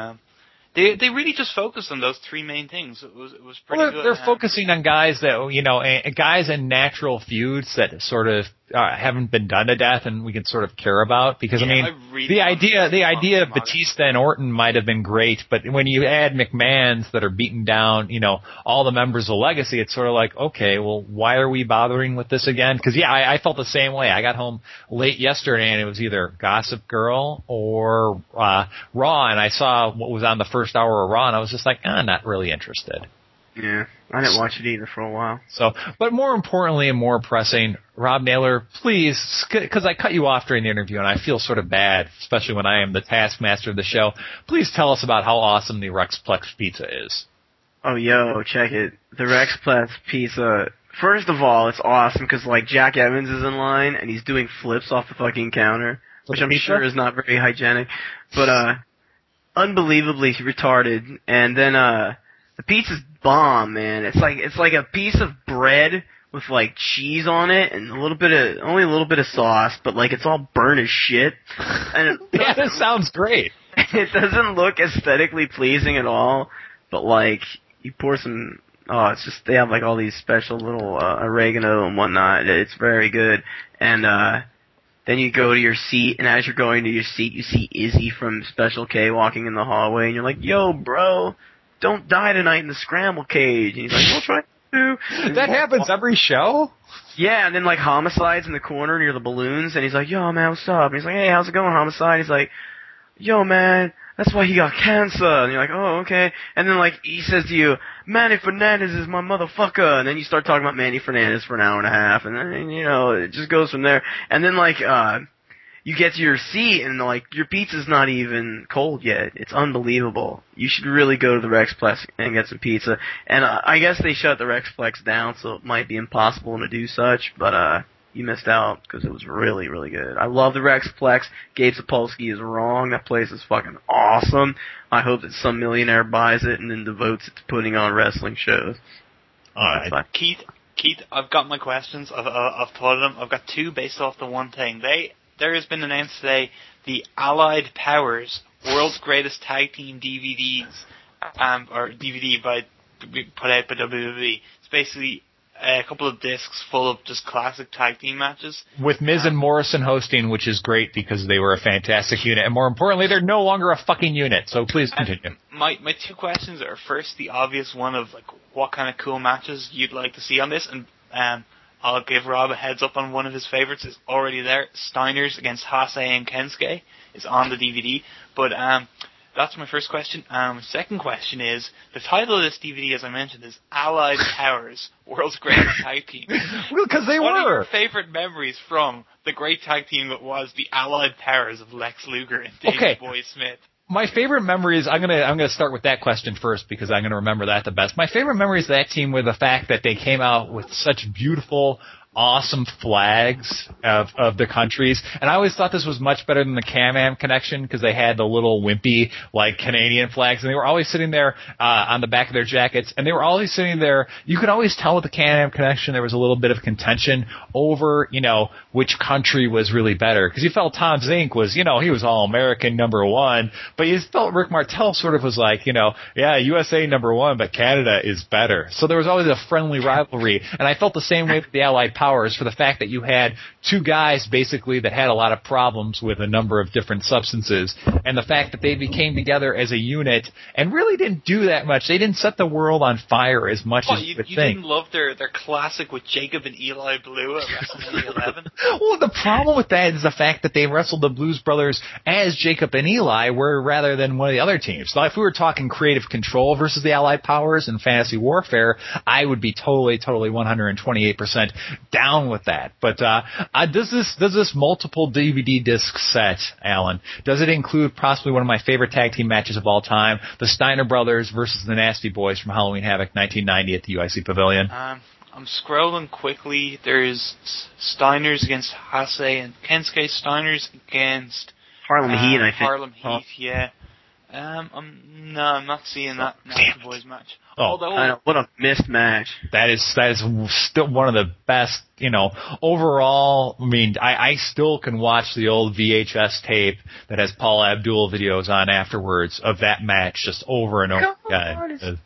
They really just focused on those three main things. It was pretty good. They're focusing on guys that, guys in natural feuds that sort of haven't been done to death and we can sort of care about. Because, the idea of Batista and Orton might have been great, but when you add McMahons that are beating down, all the members of Legacy, it's sort of like, okay, well, why are we bothering with this again? Because, I felt the same way. I got home late yesterday and it was either Gossip Girl or Raw, and I saw what was on the first hour of Raw, and I was just like, not really interested. Yeah, I didn't watch it either for a while. So, but more importantly and more pressing, Rob Naylor, please, because I cut you off during the interview and I feel sort of bad, especially when I am the taskmaster of the show, please tell us about how awesome the Rexplex pizza is. Oh, check it. The Rexplex pizza, first of all, it's awesome because, like, Jack Evans is in line and he's doing flips off the fucking counter, which I'm sure is not very hygienic, but, unbelievably retarded. And then, the pizza's bomb, man. It's like a piece of bread with like cheese on it and only a little bit of sauce, but like it's all burnt as shit. And that sounds great. It doesn't look aesthetically pleasing at all, but like you pour some, it's just, they have like all these special little oregano and whatnot. It's very good. And then you go to your seat, and as you're going to your seat, you see Izzy from Special K walking in the hallway, and you're like, yo, bro, don't die tonight in the scramble cage. And he's like, we'll try to. That happens every show? Yeah, and then like Homicide's in the corner near the balloons, and he's like, yo, man, what's up? And he's like, hey, how's it going, Homicide? He's like, yo, man, that's why he got cancer. And you're like, oh, okay. And then like he says to you, Manny Fernandez is my motherfucker. And then you start talking about Manny Fernandez for an hour and a half, and then, it just goes from there. And then like, you get to your seat, and like your pizza's not even cold yet. It's unbelievable. You should really go to the Rexplex and get some pizza. And I guess they shut the Rexplex down, so it might be impossible to do such. But you missed out because it was really, really good. I love the Rexplex. Gabe Sapolsky is wrong. That place is fucking awesome. I hope that some millionaire buys it and then devotes it to putting on wrestling shows. All right, Keith, I've got my questions. I've thought of them. I've got two based off the one thing. There has been announced today the Allied Powers World's Greatest Tag Team DVDs, or DVD put out by WWE. It's basically a couple of discs full of just classic tag team matches. With Miz and Morrison hosting, which is great because they were a fantastic unit. And more importantly, they're no longer a fucking unit. So please continue. My two questions are, first, the obvious one of like what kind of cool matches you'd like to see on this, and I'll give Rob a heads up on one of his favorites. It's already there. Steiners against Hase and Kensuke is on the DVD. But that's my first question. Second question is, the title of this DVD, as I mentioned, is Allied Powers, World's Greatest Tag Team. Well, because they What are were. your favorite memories from the great tag team that was the Allied Powers of Lex Luger and Davey Boy Smith? My favorite memories, I'm gonna start with that question first because I'm gonna remember that the best. My favorite memories of that team were the fact that they came out with such beautiful, awesome flags of the countries, and I always thought this was much better than the Can-Am connection because they had the little wimpy like Canadian flags, and they were always sitting there on the back of their jackets, and they were always sitting there. You could always tell with the Can-Am connection there was a little bit of contention over which country was really better, because you felt Tom Zink was he was all American #1, but you felt Rick Martel sort of was like yeah, USA #1, but Canada is better. So there was always a friendly rivalry, and I felt the same way with the Allied Powers for the fact that you had two guys basically that had a lot of problems with a number of different substances, and the fact that they became together as a unit and really didn't do that much. They didn't set the world on fire as much as you would think. You didn't love their classic with Jacob and Eli Blue at WrestleMania 11? Well, the problem with that is the fact that they wrestled the Blues Brothers as Jacob and Eli rather than one of the other teams. So if we were talking creative control versus the Allied Powers and Fantasy Warfare, I would be totally 128% down with that. But does this multiple DVD disc set, Alan, does it include possibly one of my favorite tag team matches of all time, the Steiner Brothers versus the Nasty Boys from Halloween Havoc 1990 at the UIC Pavilion? I'm scrolling quickly. There's Steiners against Hase and Kensuke. Steiners against Harlem Heat, I think. Harlem Heat, yeah. I'm not seeing that Nasty Boys match. Although, I know, what a missed match. That is still one of the best, overall. I mean, I still can watch the old VHS tape that has Paul Abdul videos on afterwards of that match just over and over again.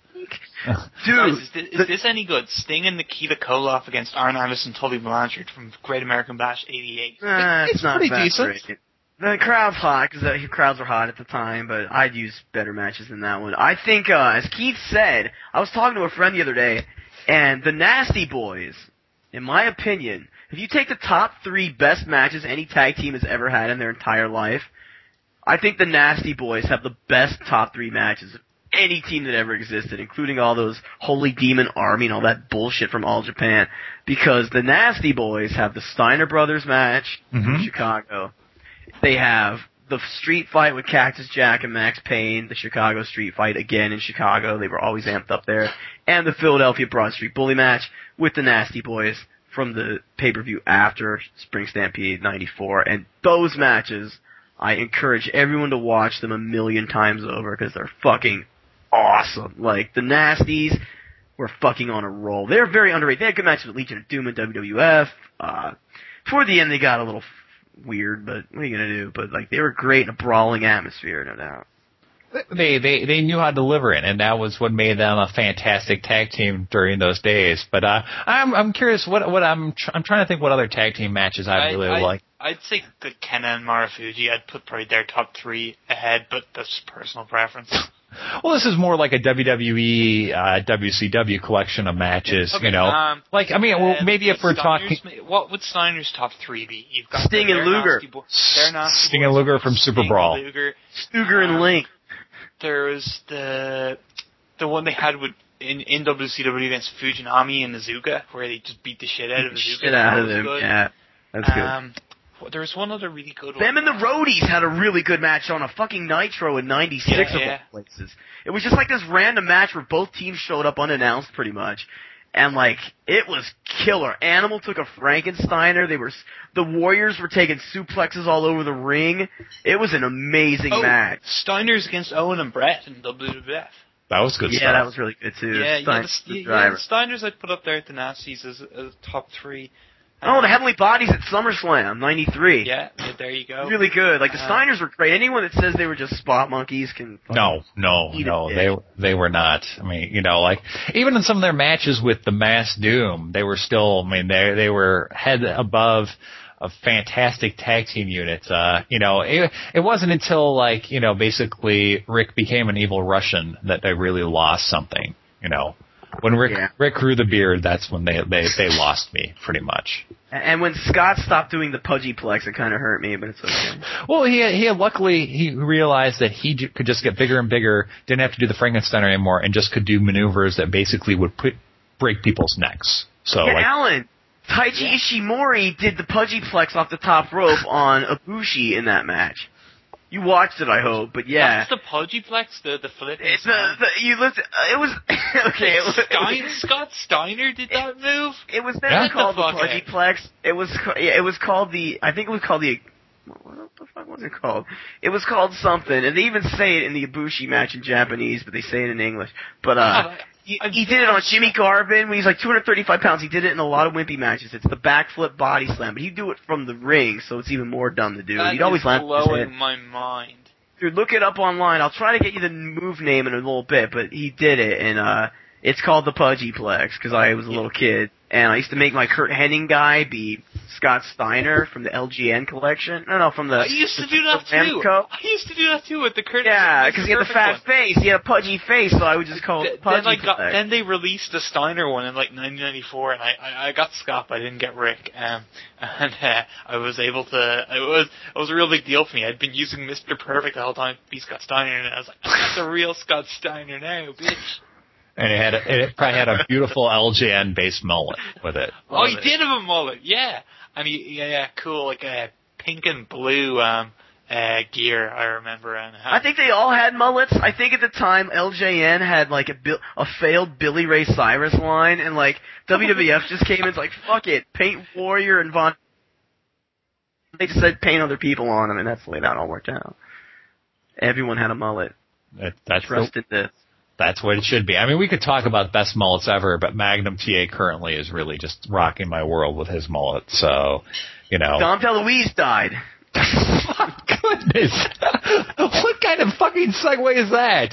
Dude, is this any good? Sting and Nikita Koloff against Arn Anderson, Tully Blanchard from Great American Bash '88. It's not pretty that decent. great. The crowd's hot, because the crowds were hot at the time, but I'd use better matches than that one. I think, as Keith said, I was talking to a friend the other day, and the Nasty Boys, in my opinion, if you take the top 3 best matches any tag team has ever had in their entire life, I think the Nasty Boys have the best top 3 matches of any team that ever existed, including all those Holy Demon Army and all that bullshit from All Japan, because the Nasty Boys have the Steiner Brothers match in Chicago. They have the street fight with Cactus Jack and Max Payne, the Chicago street fight again in Chicago. They were always amped up there. And the Philadelphia Broad Street Bully match with the Nasty Boys from the pay-per-view after Spring Stampede 94. And those matches, I encourage everyone to watch them 1,000,000 times over because they're fucking awesome. Like, the Nasties were fucking on a roll. They're very underrated. They had good matches with Legion of Doom and WWF. Toward the end, they got a little weird, but what are you gonna do? But like, they were great in a brawling atmosphere, no doubt. They knew how to deliver it, and that was what made them a fantastic tag team during those days. But I'm curious what I'm trying to think what other tag team matches I really like. I'd say the Kenna and Marufuji. I'd put probably their top 3 ahead, but that's personal preference. Well, this is more like a WWE, WCW collection of matches, okay, maybe if we're talking... What would Steiner's top 3 be? You've got Sting and Luger. Sting and Luger from Super Brawl. Stuger and Link. There was the one they had in WCW against Fujinami and Azuka, where they just beat the shit out of Azuka. Shit out of him, yeah. That's good. There was one other really good one. Them and the Roadies had a really good match on a fucking Nitro in 96 of all places. It was just like this random match where both teams showed up unannounced pretty much. And like, it was killer. Animal took a Frankensteiner. The Warriors were taking suplexes all over the ring. It was an amazing match. Steiners against Owen and Brett in WWF. That was good stuff. Yeah, that was really good too. The Steiners I'd put up there at the Nazis as top 3. The Heavenly Bodies at SummerSlam, 93. Yeah, there you go. Really good. Like, the Steiners were great. Anyone that says they were just spot monkeys can... No, they were not. I mean, even in some of their matches with the Mass Doom, they were still, they were head above a fantastic tag team unit. It wasn't until, basically Rick became an evil Russian that they really lost something, When Rick grew the beard, that's when they lost me, pretty much. And when Scott stopped doing the pudgy plex, it kind of hurt me, but it's okay. Well, he luckily he realized that he could just get bigger and bigger, didn't have to do the Frankenstein anymore, and just could do maneuvers that basically would break people's necks. So, yeah, Alan, Taiji Ishimori did the pudgy plex off the top rope on Ibushi in that match. You watched it, I hope, but yeah. That's the pudgyplex, the flip. You listen. It was okay. Scott Steiner did that move. It was never called the pudgyplex. It was called the. I think it was called the. What the fuck was it called? It was called something, and they even say it in the Ibushi match in Japanese, but they say it in English. But he did it on Jimmy Garvin when he's like 235 pounds. He did it in a lot of wimpy matches. It's the backflip body slam, but he'd do it from the ring, so it's even more dumb to do. He'd always land blowing my mind. Dude, look it up online. I'll try to get you the move name in a little bit, but he did it, and it's called the Pudgyplex because I was a little kid, and I used to make my Kurt Hennig guy be Scott Steiner from the LGN collection. No, from the. I used to do that too. I used to do that too with the Kurt. Yeah, because he had the fat face. He had a pudgy face, so I would just call it Pudgyplex. Then they released the Steiner one in like 1994, and I got Scott, but I didn't get Rick. And I was able to. It was a real big deal for me. I'd been using Mr. Perfect the whole time to be Scott Steiner, and I was like, I got the real Scott Steiner now, bitch. And it probably had a beautiful LJN-based mullet with it. Oh, he did have a mullet, yeah. And cool, like a pink and blue gear, I remember. And I think they all had mullets. I think at the time LJN had like a failed Billy Ray Cyrus line, and like WWF just came in and like, fuck it, paint Warrior and Von. They just said paint other people on them, and that's the way that all worked out. Everyone had a mullet. Trusted this. That's what it should be. I mean, we could talk about best mullets ever, but Magnum TA currently is really just rocking my world with his mullet. So, Dom DeLuise died. My goodness. What kind of fucking segue is that?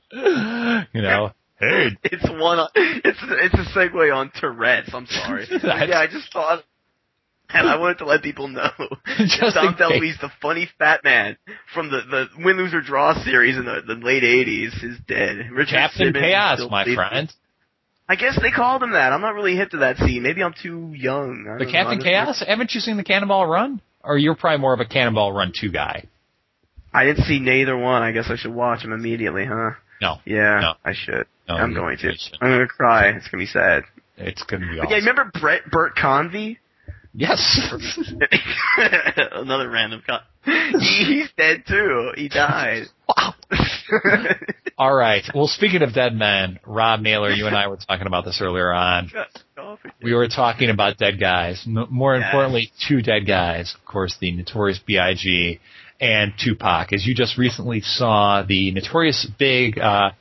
Hey. It's a segue on Tourette's. I'm sorry. Yeah, I just thought. And I wanted to let people know Dom DeLuise, the funny fat man from the Win, Lose, or Draw series in the late 80s, is dead. Richard Captain Simmons Chaos, my friend. I guess they called him that. I'm not really hip to that scene. Maybe I'm too young. The Captain Chaos? Haven't you seen the Cannonball Run? Or you're probably more of a Cannonball Run 2 guy? I didn't see neither one. I guess I should watch them immediately, huh? No. Yeah, no. I should. No, I'm going to. I'm going to cry. It's going to be sad. It's going to be awesome. Yeah, remember Bert Convy? Yes. Another random he's dead too. He died. Wow. All right. Well, speaking of dead men, Rob Naylor, you and I were talking about this earlier on. We were talking about dead guys. More importantly, two dead guys. Of course, the Notorious B.I.G. and Tupac. As you just recently saw the Notorious Big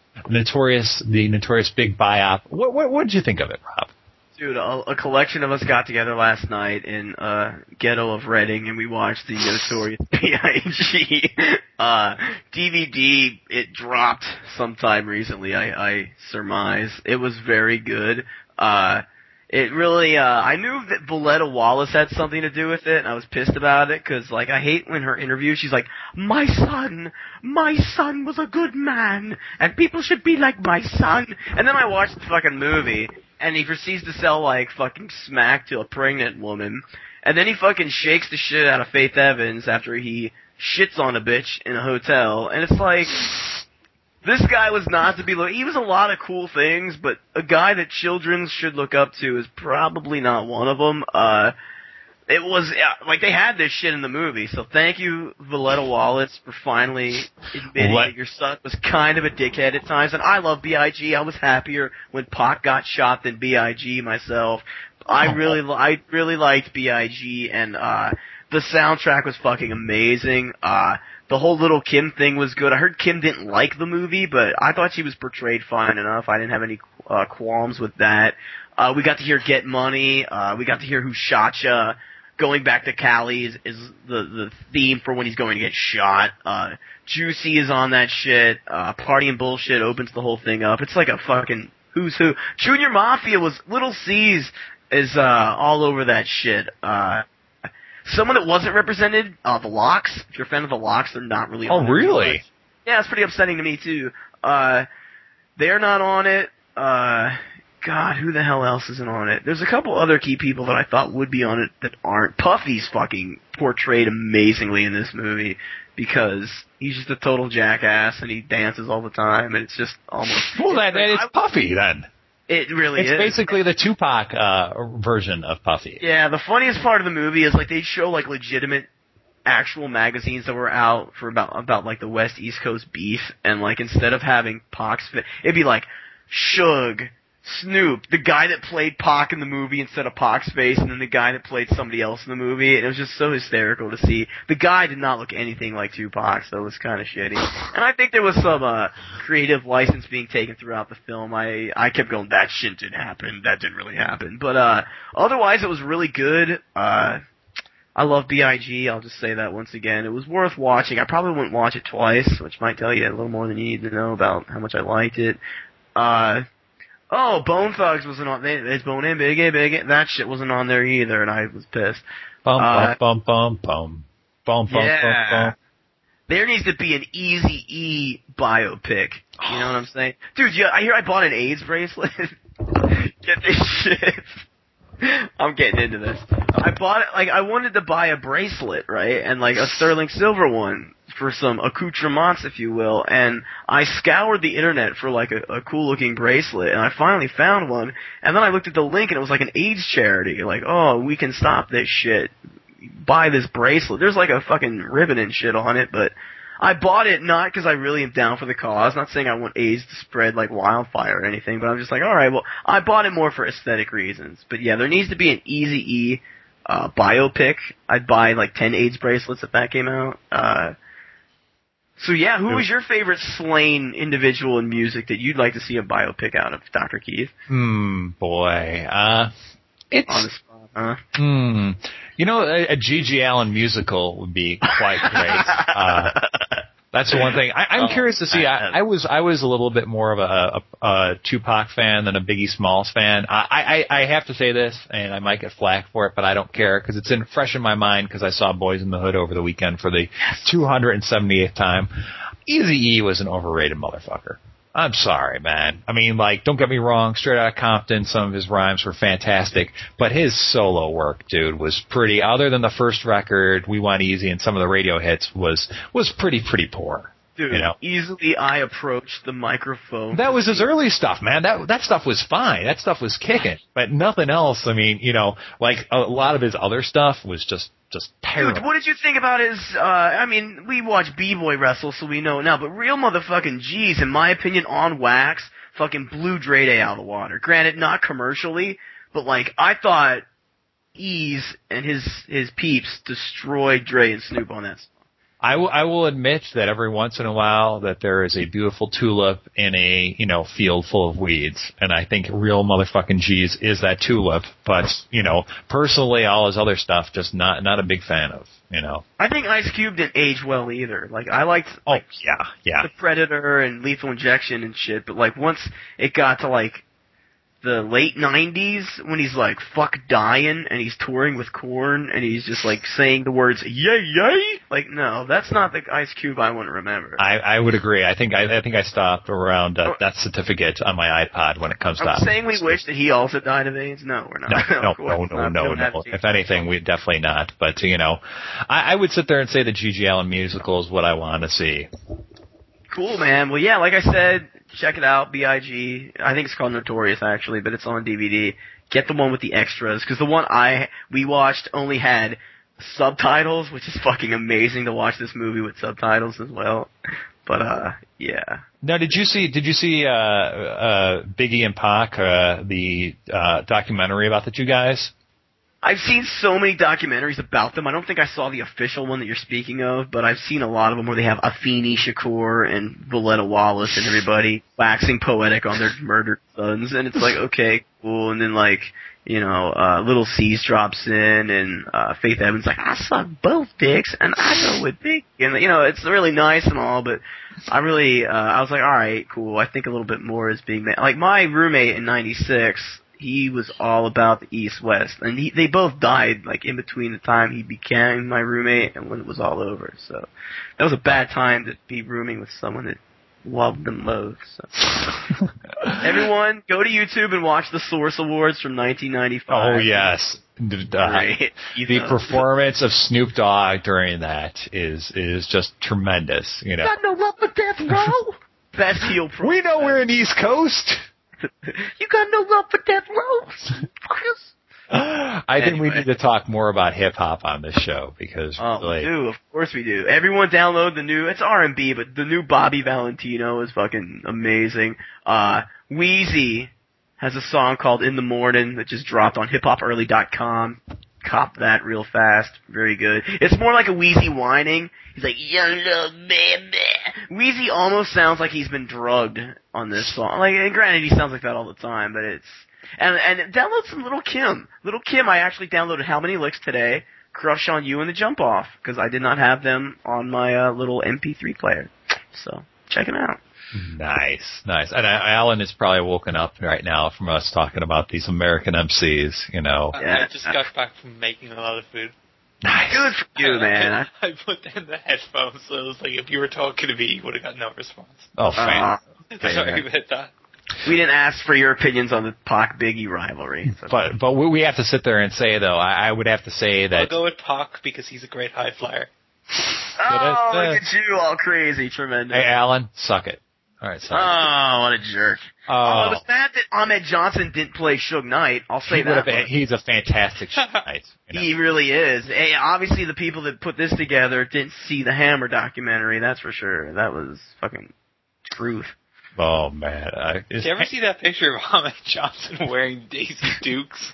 Biop. What did you think of it, Rob? Dude, a collection of us got together last night in ghetto of Reading, and we watched the Notorious B.I.G. DVD. It dropped sometime recently, I surmise. It was very good. It really, I knew that Valletta Wallace had something to do with it, and I was pissed about it, because, like, I hate when her interview, she's like, my son was a good man, and people should be like my son. And then I watched the fucking movie, and he proceeds to sell, like, fucking smack to a pregnant woman. And then he fucking shakes the shit out of Faith Evans after he shits on a bitch in a hotel. And it's like, this guy was not to be he was a lot of cool things, but a guy that children should look up to is probably not one of them. It was, like, they had this shit in the movie, so thank you, Valletta Wallace, for finally admitting that your son was kind of a dickhead at times, and I love B.I.G. I was happier when Pac got shot than B.I.G. myself. I really liked B.I.G., and the soundtrack was fucking amazing. The whole Little Kim thing was good. I heard Kim didn't like the movie, but I thought she was portrayed fine enough. I didn't have any qualms with that. We got to hear Get Money. We got to hear Who Shot Ya. Going back to Cali is the theme for when he's going to get shot. Juicy is on that shit. Party and Bullshit opens the whole thing up. It's like a fucking who's who. Junior Mafia was, Little C's is all over that shit. Someone that wasn't represented, the Locks. If you're a fan of the Locks, they're not really on it. Oh, really? Yeah, it's pretty upsetting to me, too. They're not on it. God, who the hell else isn't on it? There's a couple other key people that I thought would be on it that aren't. Puffy's fucking portrayed amazingly in this movie because he's just a total jackass and he dances all the time and it's just almost... Well, it's Puffy then. It really is. It's basically the Tupac version of Puffy. Yeah, the funniest part of the movie is like they show like legitimate actual magazines that were out for about like the West East Coast beef, and like instead of having Pac's it'd be like Suge, Snoop, the guy that played Pac in the movie instead of Pac's face, and then the guy that played somebody else in the movie, and it was just so hysterical to see. The guy did not look anything like Tupac, so it was kind of shitty. And I think there was some creative license being taken throughout the film. I kept going, that shit didn't happen, that didn't really happen. But otherwise it was really good. I love B.I.G., I'll just say that once again. It was worth watching. I probably wouldn't watch it twice, which might tell you a little more than you need to know about how much I liked it. Bone Thugs wasn't on. It's Bone In, Big A. That shit wasn't on there either, and I was pissed. Yeah. There needs to be an Eazy-E biopic. You know what I'm saying? Dude, I hear I bought an AIDS bracelet. Get this shit. I'm getting into this. I bought it, like, I wanted to buy a bracelet, right? And, like, a sterling silver one for some accoutrements, if you will. And I scoured the internet for, like, a cool-looking bracelet, and I finally found one. And then I looked at the link, and it was, like, an AIDS charity. Like, oh, we can stop this shit. Buy this bracelet. There's, like, a fucking ribbon and shit on it, but I bought it not because I really am down for the cause. Not saying I want AIDS to spread like wildfire or anything, but I'm just like, alright, well, I bought it more for aesthetic reasons. But yeah, there needs to be an Eazy-E biopic. I'd buy like 10 AIDS bracelets if that came out. So yeah, who was your favorite slain individual in music that you'd like to see a biopic out of, Dr. Keith? Boy. It's... On the spot, huh? You know, a G.G. Allen musical would be quite great. That's the one thing. I'm curious to see. I was a little bit more of a Tupac fan than a Biggie Smalls fan. I have to say this, and I might get flack for it, but I don't care because it's fresh in my mind because I saw Boys in the Hood over the weekend for the 278th time. Eazy-E was an overrated motherfucker. I'm sorry, man. I mean, like, don't get me wrong, Straight Outta Compton, some of his rhymes were fantastic, but his solo work, dude, was pretty, other than the first record, We Want Easy, and some of the radio hits, was pretty poor. Dude, you know? Easily I approached the microphone. That was his early stuff, man. That stuff was fine. That stuff was kicking. But nothing else, I mean, you know, like a lot of his other stuff was just terrible. Dude, what did you think about his, I mean, we watch B-Boy wrestle, so we know now, but Real Motherfucking G's, in my opinion, on wax, fucking blew Dre Day out of the water. Granted, not commercially, but like, I thought Ease and his peeps destroyed Dre and Snoop on that song. I will admit that every once in a while that there is a beautiful tulip in a, you know, field full of weeds. And I think Real Motherfucking G's is that tulip. But, you know, personally, all his other stuff, just not a big fan of, you know. I think Ice Cube didn't age well either. Like, I liked, like, yeah. The Predator and Lethal Injection and shit. But, like, once it got to, like, the late 90s, when he's like, fuck dying, and he's touring with Korn, and he's just like saying the words, yay, yay? Like, no, that's not the Ice Cube I want to remember. I would agree. I think I stopped around that certificate on my iPod when it comes to... Are we saying we wish that he also died of AIDS? No, we're not. No. If anything, we definitely not. But, you know, I would sit there and say the G.G. Allen musical is what I want to see. Cool, man. Well, yeah, like I said, check it out, B.I.G. I think it's called Notorious, actually, but it's on DVD. Get the one with the extras, because the one we watched only had subtitles, which is fucking amazing to watch this movie with subtitles as well. But, yeah. Now, did you see Biggie and Pac, the documentary about the two guys? I've seen so many documentaries about them. I don't think I saw the official one that you're speaking of, but I've seen a lot of them where they have Afeni Shakur and Valletta Wallace and everybody waxing poetic on their murdered sons, and it's like, okay, cool, and then like, you know, Little C's drops in, and Faith Evans like, I suck both dicks, and I go with Big, and you know, it's really nice and all, but I really, I was like, alright, cool, I think a little bit more is being made. Like, my roommate in 96, he was all about the East-West, and they both died, like, in between the time he became my roommate and when it was all over, so that was a bad time to be rooming with someone that love them both. So. Everyone, go to YouTube and watch the Source Awards from 1995. Oh, yes. The performance of Snoop Dogg during that is just tremendous. You know, got no love for Death Row. Best heel pro. We know we're in East Coast. You got no love for Death Row. I think we need to talk more about hip hop on this show because we do. Of course we do. Everyone download the new. It's R&B, but the new Bobby Valentino is fucking amazing. Wheezy has a song called In the Morning that just dropped on hiphopearly.com. Cop that real fast. Very good. It's more like a Wheezy whining. He's like, young love, baby. Wheezy almost sounds like he's been drugged on this song. Like, and granted, he sounds like that all the time, but it's... And download some Little Kim. Little Kim, I actually downloaded How Many Licks today, Crush on You and The Jump Off, because I did not have them on my little MP3 player. So, check it out. Nice. And Alan is probably woken up right now from us talking about these American MCs, you know. I just got back from making a lot of food. Nice. Good for you, man. I put down the headphones, so it was like if you were talking to me, you would have got no response. Oh, fan. Sorry about that. We didn't ask for your opinions on the Pac-Biggie rivalry. So. But we have to sit there and say, though, I would have to say that... I'll go with Pac because he's a great high flyer. Oh, look at you, all crazy, tremendous. Hey, Alan, suck it. All right, sorry. Oh, what a jerk. I was mad that Ahmed Johnson didn't play Suge Knight. I'll say that. He's a fantastic Suge Knight. You know? He really is. Hey, obviously, the people that put this together didn't see the Hammer documentary, that's for sure. That was fucking truth. Oh, man. Did you ever see that picture of Ahmed Johnson wearing Daisy Dukes?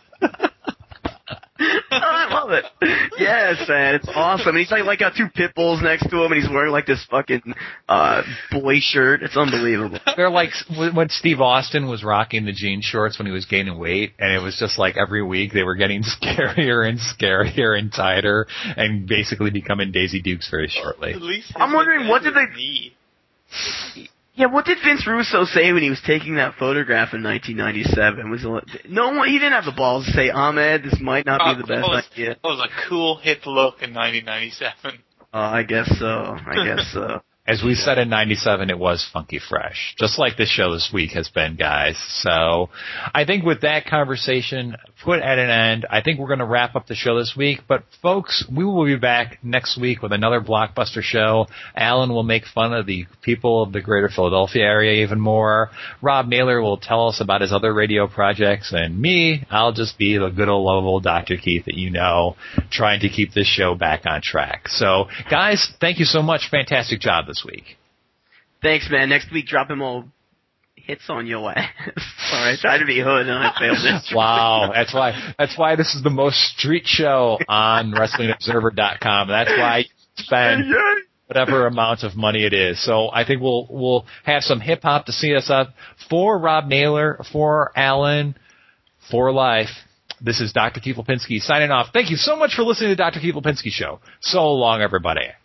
I love it. Yes, man, it's awesome. And he's like got two pit bulls next to him, and he's wearing like this fucking boy shirt. It's unbelievable. They're like when Steve Austin was rocking the jean shorts when he was gaining weight, and it was just like every week they were getting scarier and scarier and tighter, and basically becoming Daisy Dukes very shortly. At least I'm wondering what did they. Yeah, what did Vince Russo say when he was taking that photograph in 1997? He didn't have the balls to say, Ahmed, this might not be the best idea. That was a cool hip look in 1997. I guess so. As we said in 97, it was funky fresh, just like this show this week has been, guys. So I think with that conversation put at an end, I think we're going to wrap up the show this week. But, folks, we will be back next week with another blockbuster show. Alan will make fun of the people of the greater Philadelphia area even more. Rob Naylor will tell us about his other radio projects. And me, I'll just be the good old lovable Dr. Keith that you know, trying to keep this show back on track. So, guys, thank you so much. Fantastic job this week. Thanks, man. Next week, drop him all hits on your ass. Sorry, I tried to be hood and I failed this. Wow, that's why this is the most street show on WrestlingObserver.com. That's why you spend whatever amount of money it is. So I think we'll have some hip hop to see us up. For Rob Naylor, for Alan, for life. This is Dr. Keith Lipinski signing off. Thank you so much for listening to Dr. Keith Lipinski Show. So long, everybody.